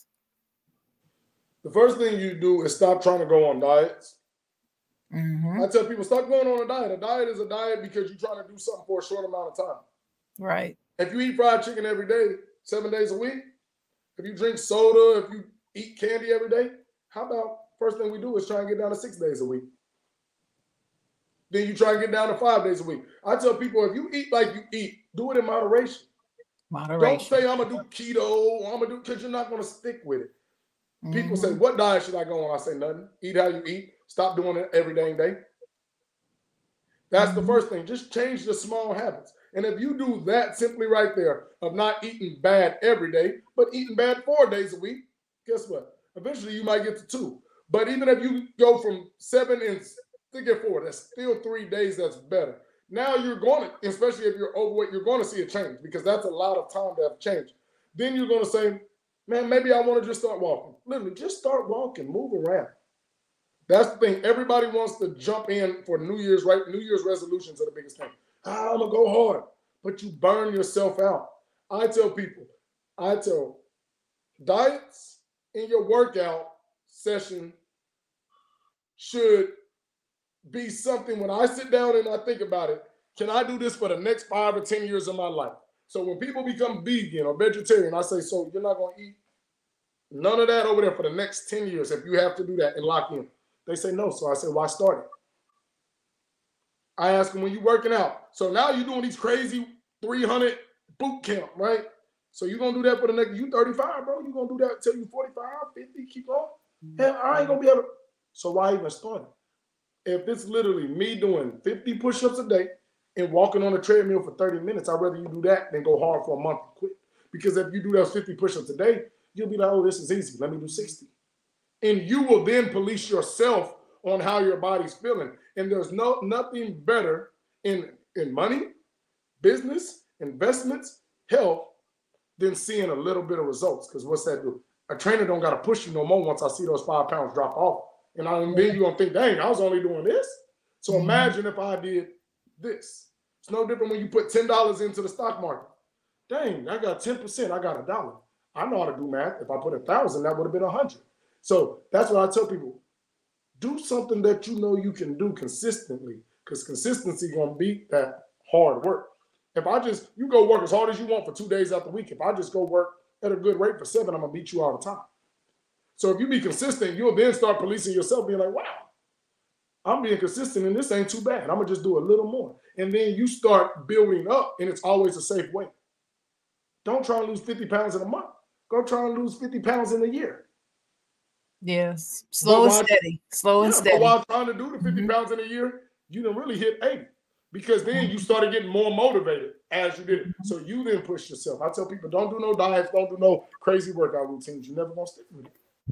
The first thing you do is stop trying to go on diets. Mm-hmm. I tell people, stop going on a diet. A diet is a diet because you're trying to do something for a short amount of time. Right. If you eat fried chicken every day, seven days a week, if you drink soda, if you eat candy every day, how about first thing we do is try and get down to six days a week. Then you try and get down to five days a week. I tell people, if you eat like you eat, do it in moderation. Moderation. Don't say I'm gonna do keto or I'm gonna do because you're not gonna stick with it. People say, Mhm. what diet should I go on? I say nothing. Eat how you eat. Stop doing it every dang day. That's the Mhm. first thing. Just change the small habits. And if you do that simply right there of not eating bad every day, but eating bad four days a week, guess what? Eventually you might get to two. But even if you go from seven and stick at four, that's still three days that's better. Now you're going to, especially if you're overweight, you're going to see a change because that's a lot of time to have changed. Then you're going to say, man, maybe I want to just start walking. Literally, just start walking, move around. That's the thing. Everybody wants to jump in for New Year's, right? New Year's resolutions are the biggest thing. Ah, I'm going to go hard, but you burn yourself out. I tell people, I tell diets in your workout session should be something when I sit down and I think about it, can I do this for the next five or ten years of my life? So when people become vegan or vegetarian, I say, so you're not going to eat none of that over there for the next ten years if you have to do that and lock in. They say no. So I say, why start it? I ask them, when you're working out. So now you're doing these crazy three hundred boot camp, right? So you're going to do that for the next, you thirty-five, bro. You're going to do that until you forty-five, fifty, keep on. Hell, I ain't going to be able to. So why even start it? If it's literally me doing fifty push-ups a day and walking on a treadmill for thirty minutes, I'd rather you do that than go hard for a month and quit. Because if you do those fifty push-ups a day, you'll be like, oh, this is easy. Let me do sixty. And you will then police yourself on how your body's feeling. And there's no nothing better in, in money, business, investments, health, than seeing a little bit of results. Because what's that do? A trainer don't got to push you no more once I see those five pounds drop off. And, I, and then you're going to think, dang, I was only doing this. So Mhm. imagine if I did this. It's no different when you put ten dollars into the stock market. Dang, I got ten percent. I got a dollar. I know how to do math. If I put a thousand, that would have been a hundred. So that's what I tell people. Do something that you know you can do consistently, because consistency going to beat that hard work. If I just, you go work as hard as you want for two days out the week. If I just go work at a good rate for seven, I'm going to beat you all the time. So if you be consistent, you'll then start policing yourself, being like, wow, I'm being consistent and this ain't too bad. I'm going to just do a little more. And then you start building up, and it's always a safe way. Don't try and lose fifty pounds in a month. Go try and lose fifty pounds in a year. Yes. Slow and while- steady. Slow and Yeah, steady. but while trying to do the fifty Mhm. pounds in a year, you done really hit eighty. Because then you started getting more motivated as you did it. So you then push yourself. I tell people, don't do no diets, don't do no crazy workout routines. You're never going to stick with it.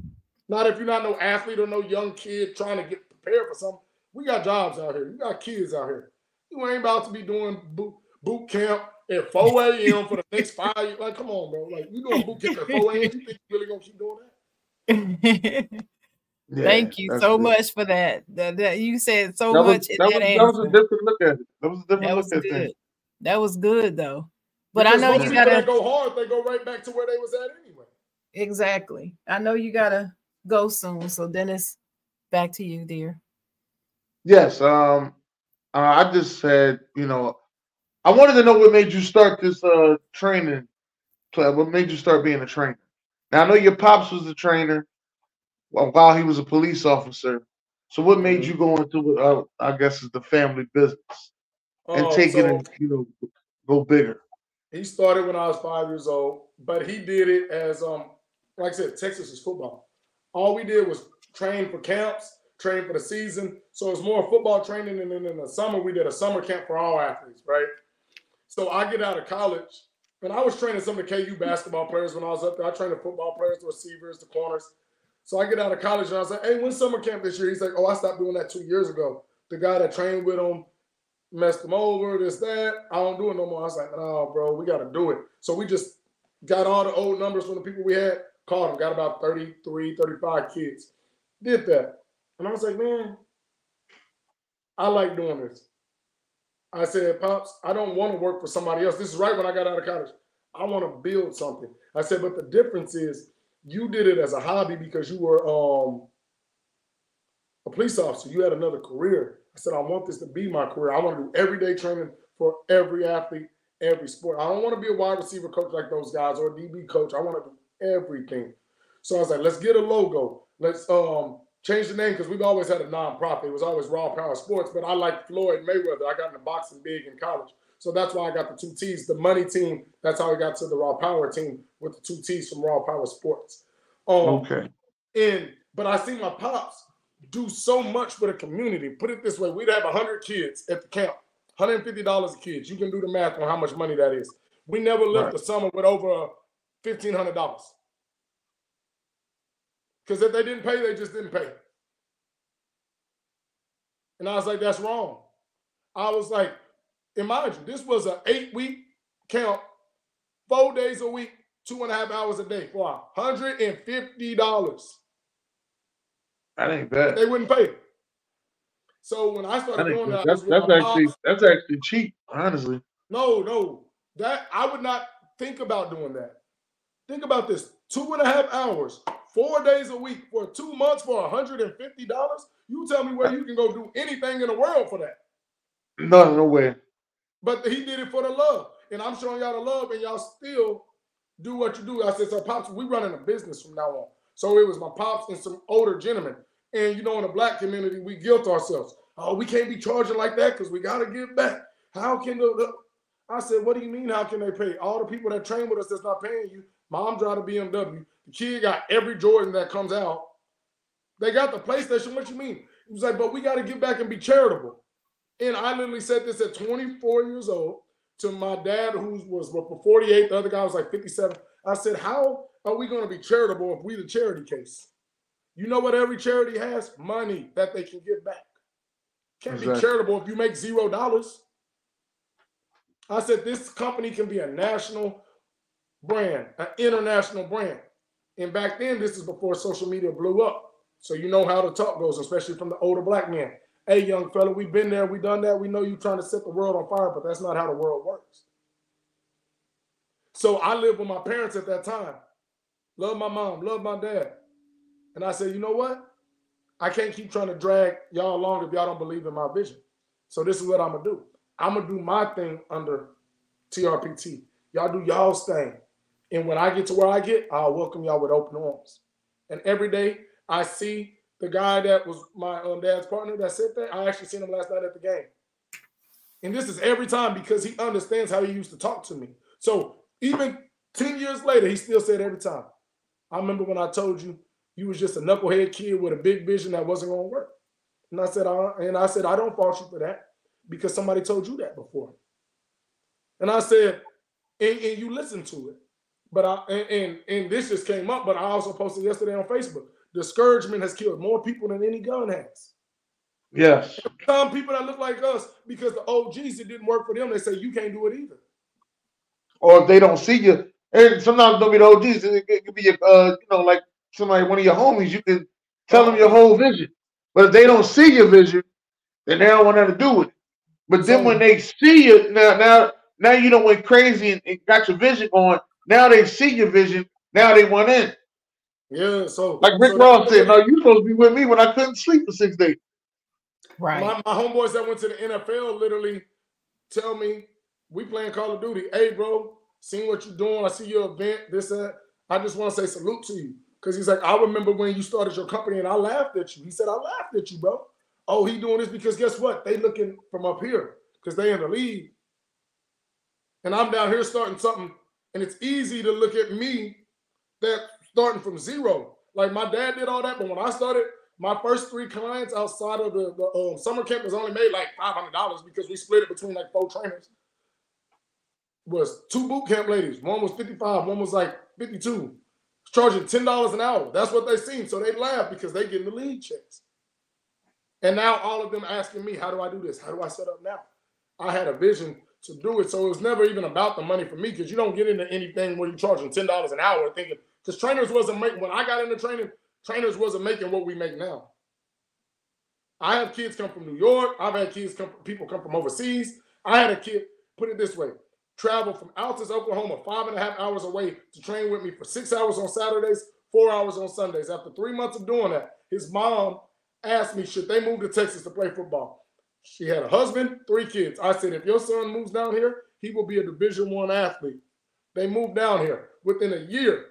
Not if you're not no athlete or no young kid trying to get prepared for something. We got jobs out here. You got kids out here. You ain't about to be doing boot, boot camp at four a.m. for the next five years. Like, come on, bro. Like, you doing boot camp at four a.m. You think you really gonna keep doing that? Yeah, thank you so it. much for that. That, that. You said so that much was, in that, that, was, answer. That was a different look at it. That was a different that look was at good. things. That was good though. But because I know most you people gotta that go hard, they go right back to where they was at anyway. Exactly. I know you gotta go soon. So Dennis, back to you, dear. Yes. Um. Uh, I just said, you know, I wanted to know what made you start this uh training. What made you start being a trainer? Now I know your pops was a trainer while he was a police officer. So what made mm-hmm. you go into what uh, I guess is the family business and uh, take so it and you know go bigger? He started when I was five years old, but he did it as um like I said, Texas is football. All we did was train for camps, train for the season. So it's more football training, and then in the summer we did a summer camp for all athletes, right? So I get out of college, and I was training some of the K U basketball players when I was up there. I trained the football players, the receivers, the corners. So I get out of college, and I was like, hey, when's summer camp this year? He's like, oh, I stopped doing that two years ago. The guy that trained with him messed him over, this, that. I don't do it no more. I was like, no, bro, we got to do it. So we just got all the old numbers from the people we had, called them, got about thirty-three, thirty-five kids. Did that. And I was like, man, I like doing this. I said, Pops, I don't want to work for somebody else. This is right when I got out of college. I want to build something. I said, but the difference is you did it as a hobby because you were um, a police officer. You had another career. I said, I want this to be my career. I want to do everyday training for every athlete, every sport. I don't want to be a wide receiver coach like those guys or a D B coach. I want to do everything. So I was like, let's get a logo. Let's um, change the name because we've always had a nonprofit. It was always Raw Power Sports, but I like Floyd Mayweather. I got into boxing big in college. So that's why I got the two T's. The money team, that's how I got to the Raw Power team with the two T's from Raw Power Sports. Um, okay. And but I see my pops do so much for the community. Put it this way, we'd have one hundred kids at the camp, one hundred fifty dollars a kid. You can do the math on how much money that is. We never left right. the summer with over fifteen hundred dollars. Because if they didn't pay, they just didn't pay. And I was like, that's wrong. I was like, imagine, this was an eight-week camp, four days a week, two and a half hours a day for one hundred fifty dollars. That ain't bad. They wouldn't pay. So when I started that doing that, that's, that's actually pops. that's actually cheap, honestly. No, no, that I would not think about doing that. Think about this: two and a half hours, four days a week for two months for one hundred fifty dollars. You tell me where you can go do anything in the world for that. No, no way. But he did it for the love, and I'm showing y'all the love, and y'all still do what you do. I said, so pops, we running a business from now on. So it was my pops and some older gentlemen. And, you know, in the black community, we guilt ourselves. Oh, we can't be charging like that because we got to give back. How can the, the – I said, what do you mean how can they pay? All the people that train with us that's not paying you, mom drive a B M W. The kid got every Jordan that comes out. They got the PlayStation. What you mean? He was like, but we got to give back and be charitable. And I literally said this at twenty-four years old to my dad, who was well, forty-eight. The other guy was like fifty-seven. I said, how are we going to be charitable if we the charity case? You know what every charity has? Money that they can give back. Can't exactly. be charitable if you make zero dollars. I said, this company can be a national brand, an international brand. And back then, this is before social media blew up. So you know how the talk goes, especially from the older black men. Hey, young fella, we've been there, we've done that. We know you're trying to set the world on fire, but that's not how the world works. So I lived with my parents at that time. Love my mom, love my dad. And I said, you know what? I can't keep trying to drag y'all along if y'all don't believe in my vision. So this is what I'm going to do. I'm going to do my thing under T R P T. Y'all do y'all's thing. And when I get to where I get, I'll welcome y'all with open arms. And every day I see the guy that was my um, dad's partner that said that. I actually seen him last night at the game. And this is every time because he understands how he used to talk to me. So even ten years later, he still said every time. I remember when I told you you was just a knucklehead kid with a big vision that wasn't going to work. And I said, I, and I said, I don't fault you for that because somebody told you that before. And I said, and, and you listened to it. But I and, and and this just came up, but I also posted yesterday on Facebook. discouragement has killed more people than any gun has. Yes. Some people that look like us, because the O Gs, it didn't work for them, they say you can't do it either. Or if they don't see you, and sometimes don't be the O Gs, it, it could be your, uh, you know, like somebody, one of your homies, you can tell them your whole vision. But if they don't see your vision, then they don't want nothing to do with it. But then when they see you, now, now, now you don't went crazy and, and got your vision going. Now they see your vision. Now they want in. Yeah, so like Rick so Ross said, no, you supposed to be with me when I couldn't sleep for six days. Right. My, my homeboys that went to the N F L literally tell me, we playing Call of Duty. Hey, bro, seeing what you're doing. I see your event, this, that. I just want to say salute to you. Because he's like, I remember when you started your company and I laughed at you. He said, I laughed at you, bro. Oh, he doing this because guess what? They looking from up here because they in the league. And I'm down here starting something. And it's easy to look at me that starting from zero. Like my dad did all that. But when I started, my first three clients outside of the, the um, summer camp was only made like five hundred dollars because we split it between like four trainers. Was two boot camp ladies. One was fifty-five, one was like fifty-two. Charging ten dollars an hour. That's what they seen. So they laugh because they getting the league checks. And now all of them asking me, how do I do this? How do I set up now? I had a vision to do it. So it was never even about the money for me because you don't get into anything where you're charging ten dollars an hour thinking, because trainers wasn't making, when I got into training, trainers wasn't making what we make now. I have kids come from New York. I've had kids come from, people come from overseas. I had a kid, put it this way, travel from Altus, Oklahoma, five and a half hours away to train with me for six hours on Saturdays, four hours on Sundays. After three months of doing that, his mom asked me, should they move to Texas to play football? She had a husband, three kids. I said, if your son moves down here, he will be a Division One athlete. They moved down here. Within a year,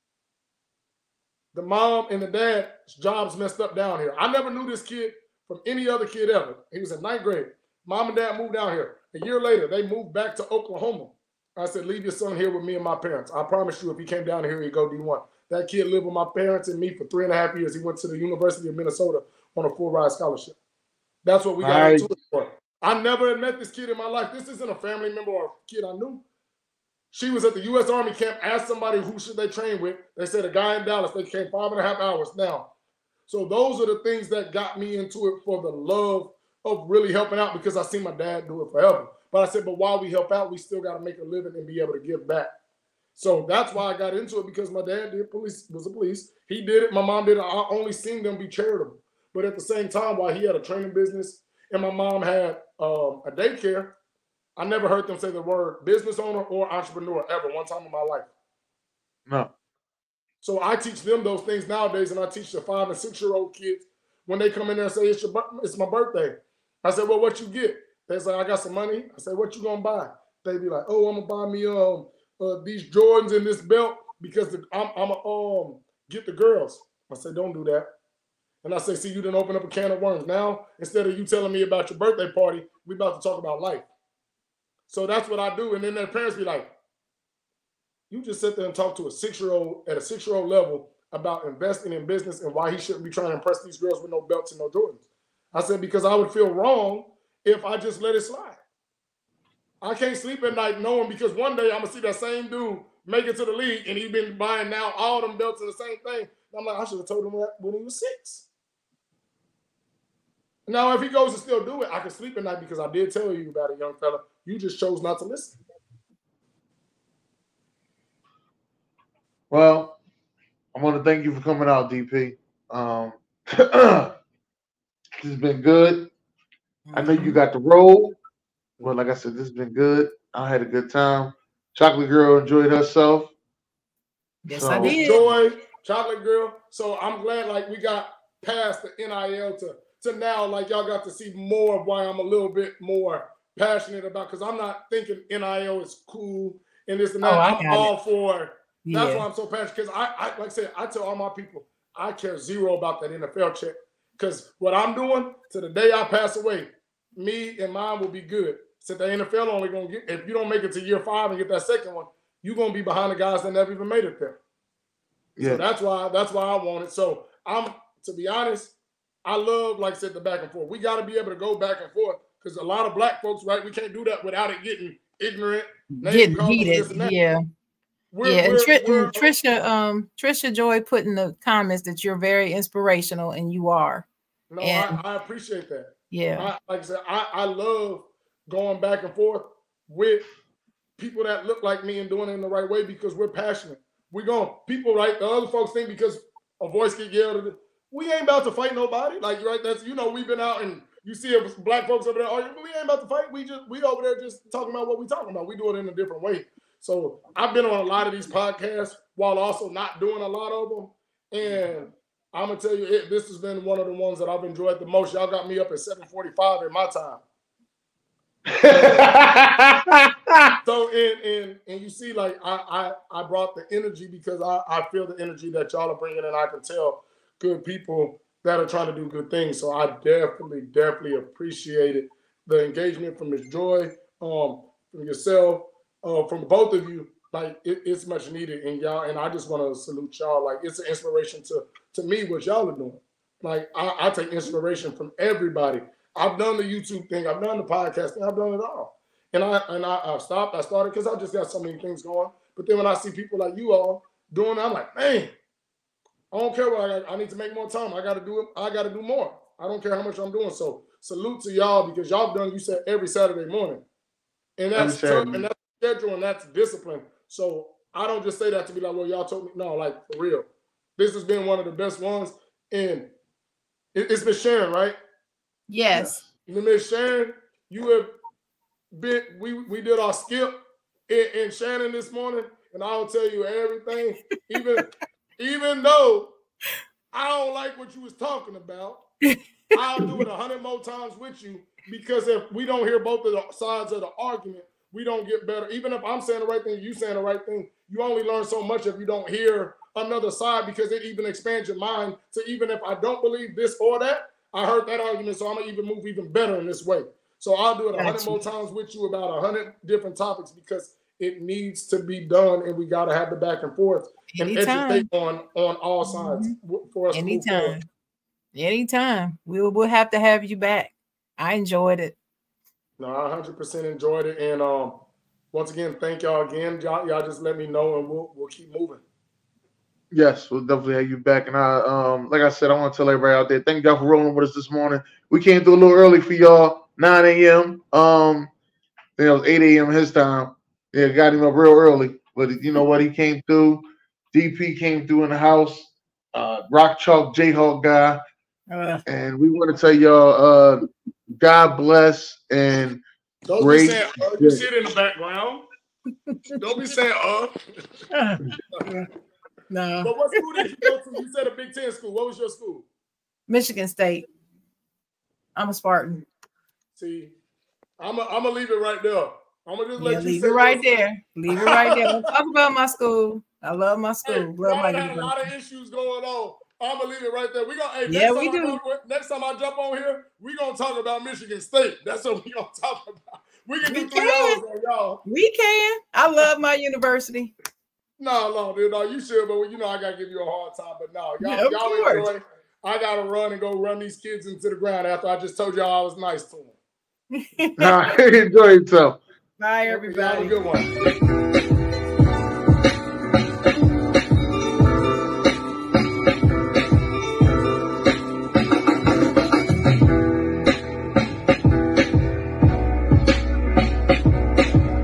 the mom and the dad's jobs messed up down here. I never knew this kid from any other kid ever. He was in ninth grade. Mom and dad moved down here. A year later, they moved back to Oklahoma. I said, leave your son here with me and my parents. I promise you, if he came down here, he'd go D one. That kid lived with my parents and me for three and a half years. He went to the University of Minnesota on a full-ride scholarship. That's what we got Nice. into it for. I never had met this kid in my life. This isn't a family member or a kid I knew. She was at the U S Army camp, asked somebody who should they train with. They said a guy in Dallas. They came five and a half hours now. So those are the things that got me into it for the love of really helping out because I seen my dad do it forever. But I said, but while we help out, we still got to make a living and be able to give back. So that's why I got into it because my dad did police, was a police. He did it. My mom did it. I only seen them be charitable. But at the same time, while he had a training business and my mom had um, a daycare, I never heard them say the word business owner or entrepreneur ever one time in my life. No. So I teach them those things nowadays, and I teach the five and six-year-old kids when they come in there and say, it's, your, it's my birthday. I said, well, what you get? They say, I got some money. I said, what you going to buy? They be like, oh, I'm going to buy me um uh, these Jordans and this belt because the, I'm, I'm going to um, get the girls. I say, don't do that. And I say, see, you didn't open up a can of worms. Now, instead of you telling me about your birthday party, we about to talk about life. So that's what I do. And then their parents be like, you just sit there and talk to a six-year-old at a six-year-old level about investing in business and why he shouldn't be trying to impress these girls with no belts and no Jordans. I said, because I would feel wrong if I just let it slide. I can't sleep at night knowing because one day I'm going to see that same dude make it to the league and he's been buying now all them belts and the same thing. And I'm like, I should have told him that when he was six. Now, if he goes to still do it, I can sleep at night because I did tell you about it, young fella. You just chose not to listen. Well, I want to thank you for coming out, D P. Um, this has been good. I know you got the roll. Well, like I said, this has been good. I had a good time. Chocolate Girl enjoyed herself. Yes, So- I did. Joy, Chocolate Girl. So I'm glad like we got past the N I L to, to now, like y'all got to see more of why I'm a little bit more passionate about, because I'm not thinking N I L is cool and this and that. Oh, I I'm got all for That's Yeah. why I'm so passionate, because I, I, like I said, I tell all my people, I care zero about that N F L check, because what I'm doing to the day I pass away, me and mine will be good. So the N F L only gonna get, if you don't make it to year five and get that second one, you're gonna be behind the guys that never even made it there. Yeah. So that's why that's why I want it. So I'm, to be honest, I love, like I said, the back and forth. We got to be able to go back and forth, because a lot of black folks, right, we can't do that without it getting ignorant, name Getting calling, this heated. and that. Yeah. we're, yeah, we're, Tr- we're, Trisha, um, Trisha Joy put in the comments that you're very inspirational, and you are. No, and, I, I appreciate that. Yeah, I, like I said, I, I love going back and forth with people that look like me and doing it in the right way because we're passionate. We going people right. The other folks think because a voice get yelled at, we ain't about to fight nobody. Like right, that's you know we've been out and you see black folks over there arguing, but we ain't about to fight. We just we over there just talking about what we talking about. We do it in a different way. So I've been on a lot of these podcasts while also not doing a lot of them, and I'm gonna tell you, it, this has been one of the ones that I've enjoyed the most. Y'all got me up at seven forty-five in my time. So and and and you see, like I I, I brought the energy because I, I feel the energy that y'all are bringing, and I can tell good people that are trying to do good things. So I definitely definitely appreciated the engagement from Miz Joy, um, from yourself, uh, from both of you. Like it, it's much needed, and y'all, and I just want to salute y'all. Like it's an inspiration to to me what y'all are doing. Like I, I take inspiration from everybody. I've done the YouTube thing, I've done the podcast thing, I've done it all, and I and I I've stopped. I started because I just got so many things going. But then when I see people like you all doing it, I'm like, man, I don't care what I got. I need to make more time. I got to do it. I got to do more. I don't care how much I'm doing. So salute to y'all because y'all done. You said every Saturday morning, and that's tough, and that's schedule, and that's discipline. So I don't just say that to be like, well, y'all told me. No, like for real. This has been one of the best ones. And it, it's Miss Sharon, right? Yes. Miss Sharon, you have been, we, we did our skip in, in Shannon this morning, and I'll tell you everything. Even, even though I don't like what you was talking about, I'll do it a hundred more times with you because if we don't hear both of the sides of the argument, we don't get better. Even if I'm saying the right thing, you saying the right thing, you only learn so much if you don't hear another side because it even expands your mind to even if I don't believe this or that, I heard that argument, so I'm going to even move even better in this way. So I'll do it a hundred more times with you about a hundred different topics because it needs to be done and we got to have the back and forth and Anytime. educate on, on all sides Mm-hmm. for us Anytime. to move forward. Anytime. We'll, we'll have to have you back. I enjoyed it. No, I one hundred percent enjoyed it. And um, once again, thank y'all again. Y'all, y'all just let me know and we'll we'll keep moving. Yes, we'll definitely have you back. And I, um, like I said, I want to tell everybody out there, thank y'all for rolling with us this morning. We came through a little early for y'all, nine a.m. Um, I think it was eight a.m. his time. Yeah, got him up real early. But you know what? He came through. D P came through in the house. Uh, Rock Chalk Jayhawk guy. Uh, and we want to tell y'all, uh, God bless and don't great. Be saying, uh, you see it in the background. Don't be saying, uh. No. But what school did you go to? You said a Big Ten school. What was your school? Michigan State. I'm a Spartan. See, I'm going to leave it right there. I'm going to just let yeah, you leave say it right this. there. Leave it right there. Don't talk about my school. I love my school. Hey, love my had a lot of issues going on. I'm going to leave it right there. We gonna, hey, yeah, next, we time do. I go, next time I jump on here, we're going to talk about Michigan State. That's what we're going to talk about. We can we do three can. hours on y'all. We can. I love my university. No, no, dude, no, you should, but you know I gotta give you a hard time. But no, y'all, Yeah, y'all course. enjoy. I gotta run and go run these kids into the ground after I just told y'all I was nice to them. Nah, enjoy yourself. Bye, everybody. Y'all have a good one.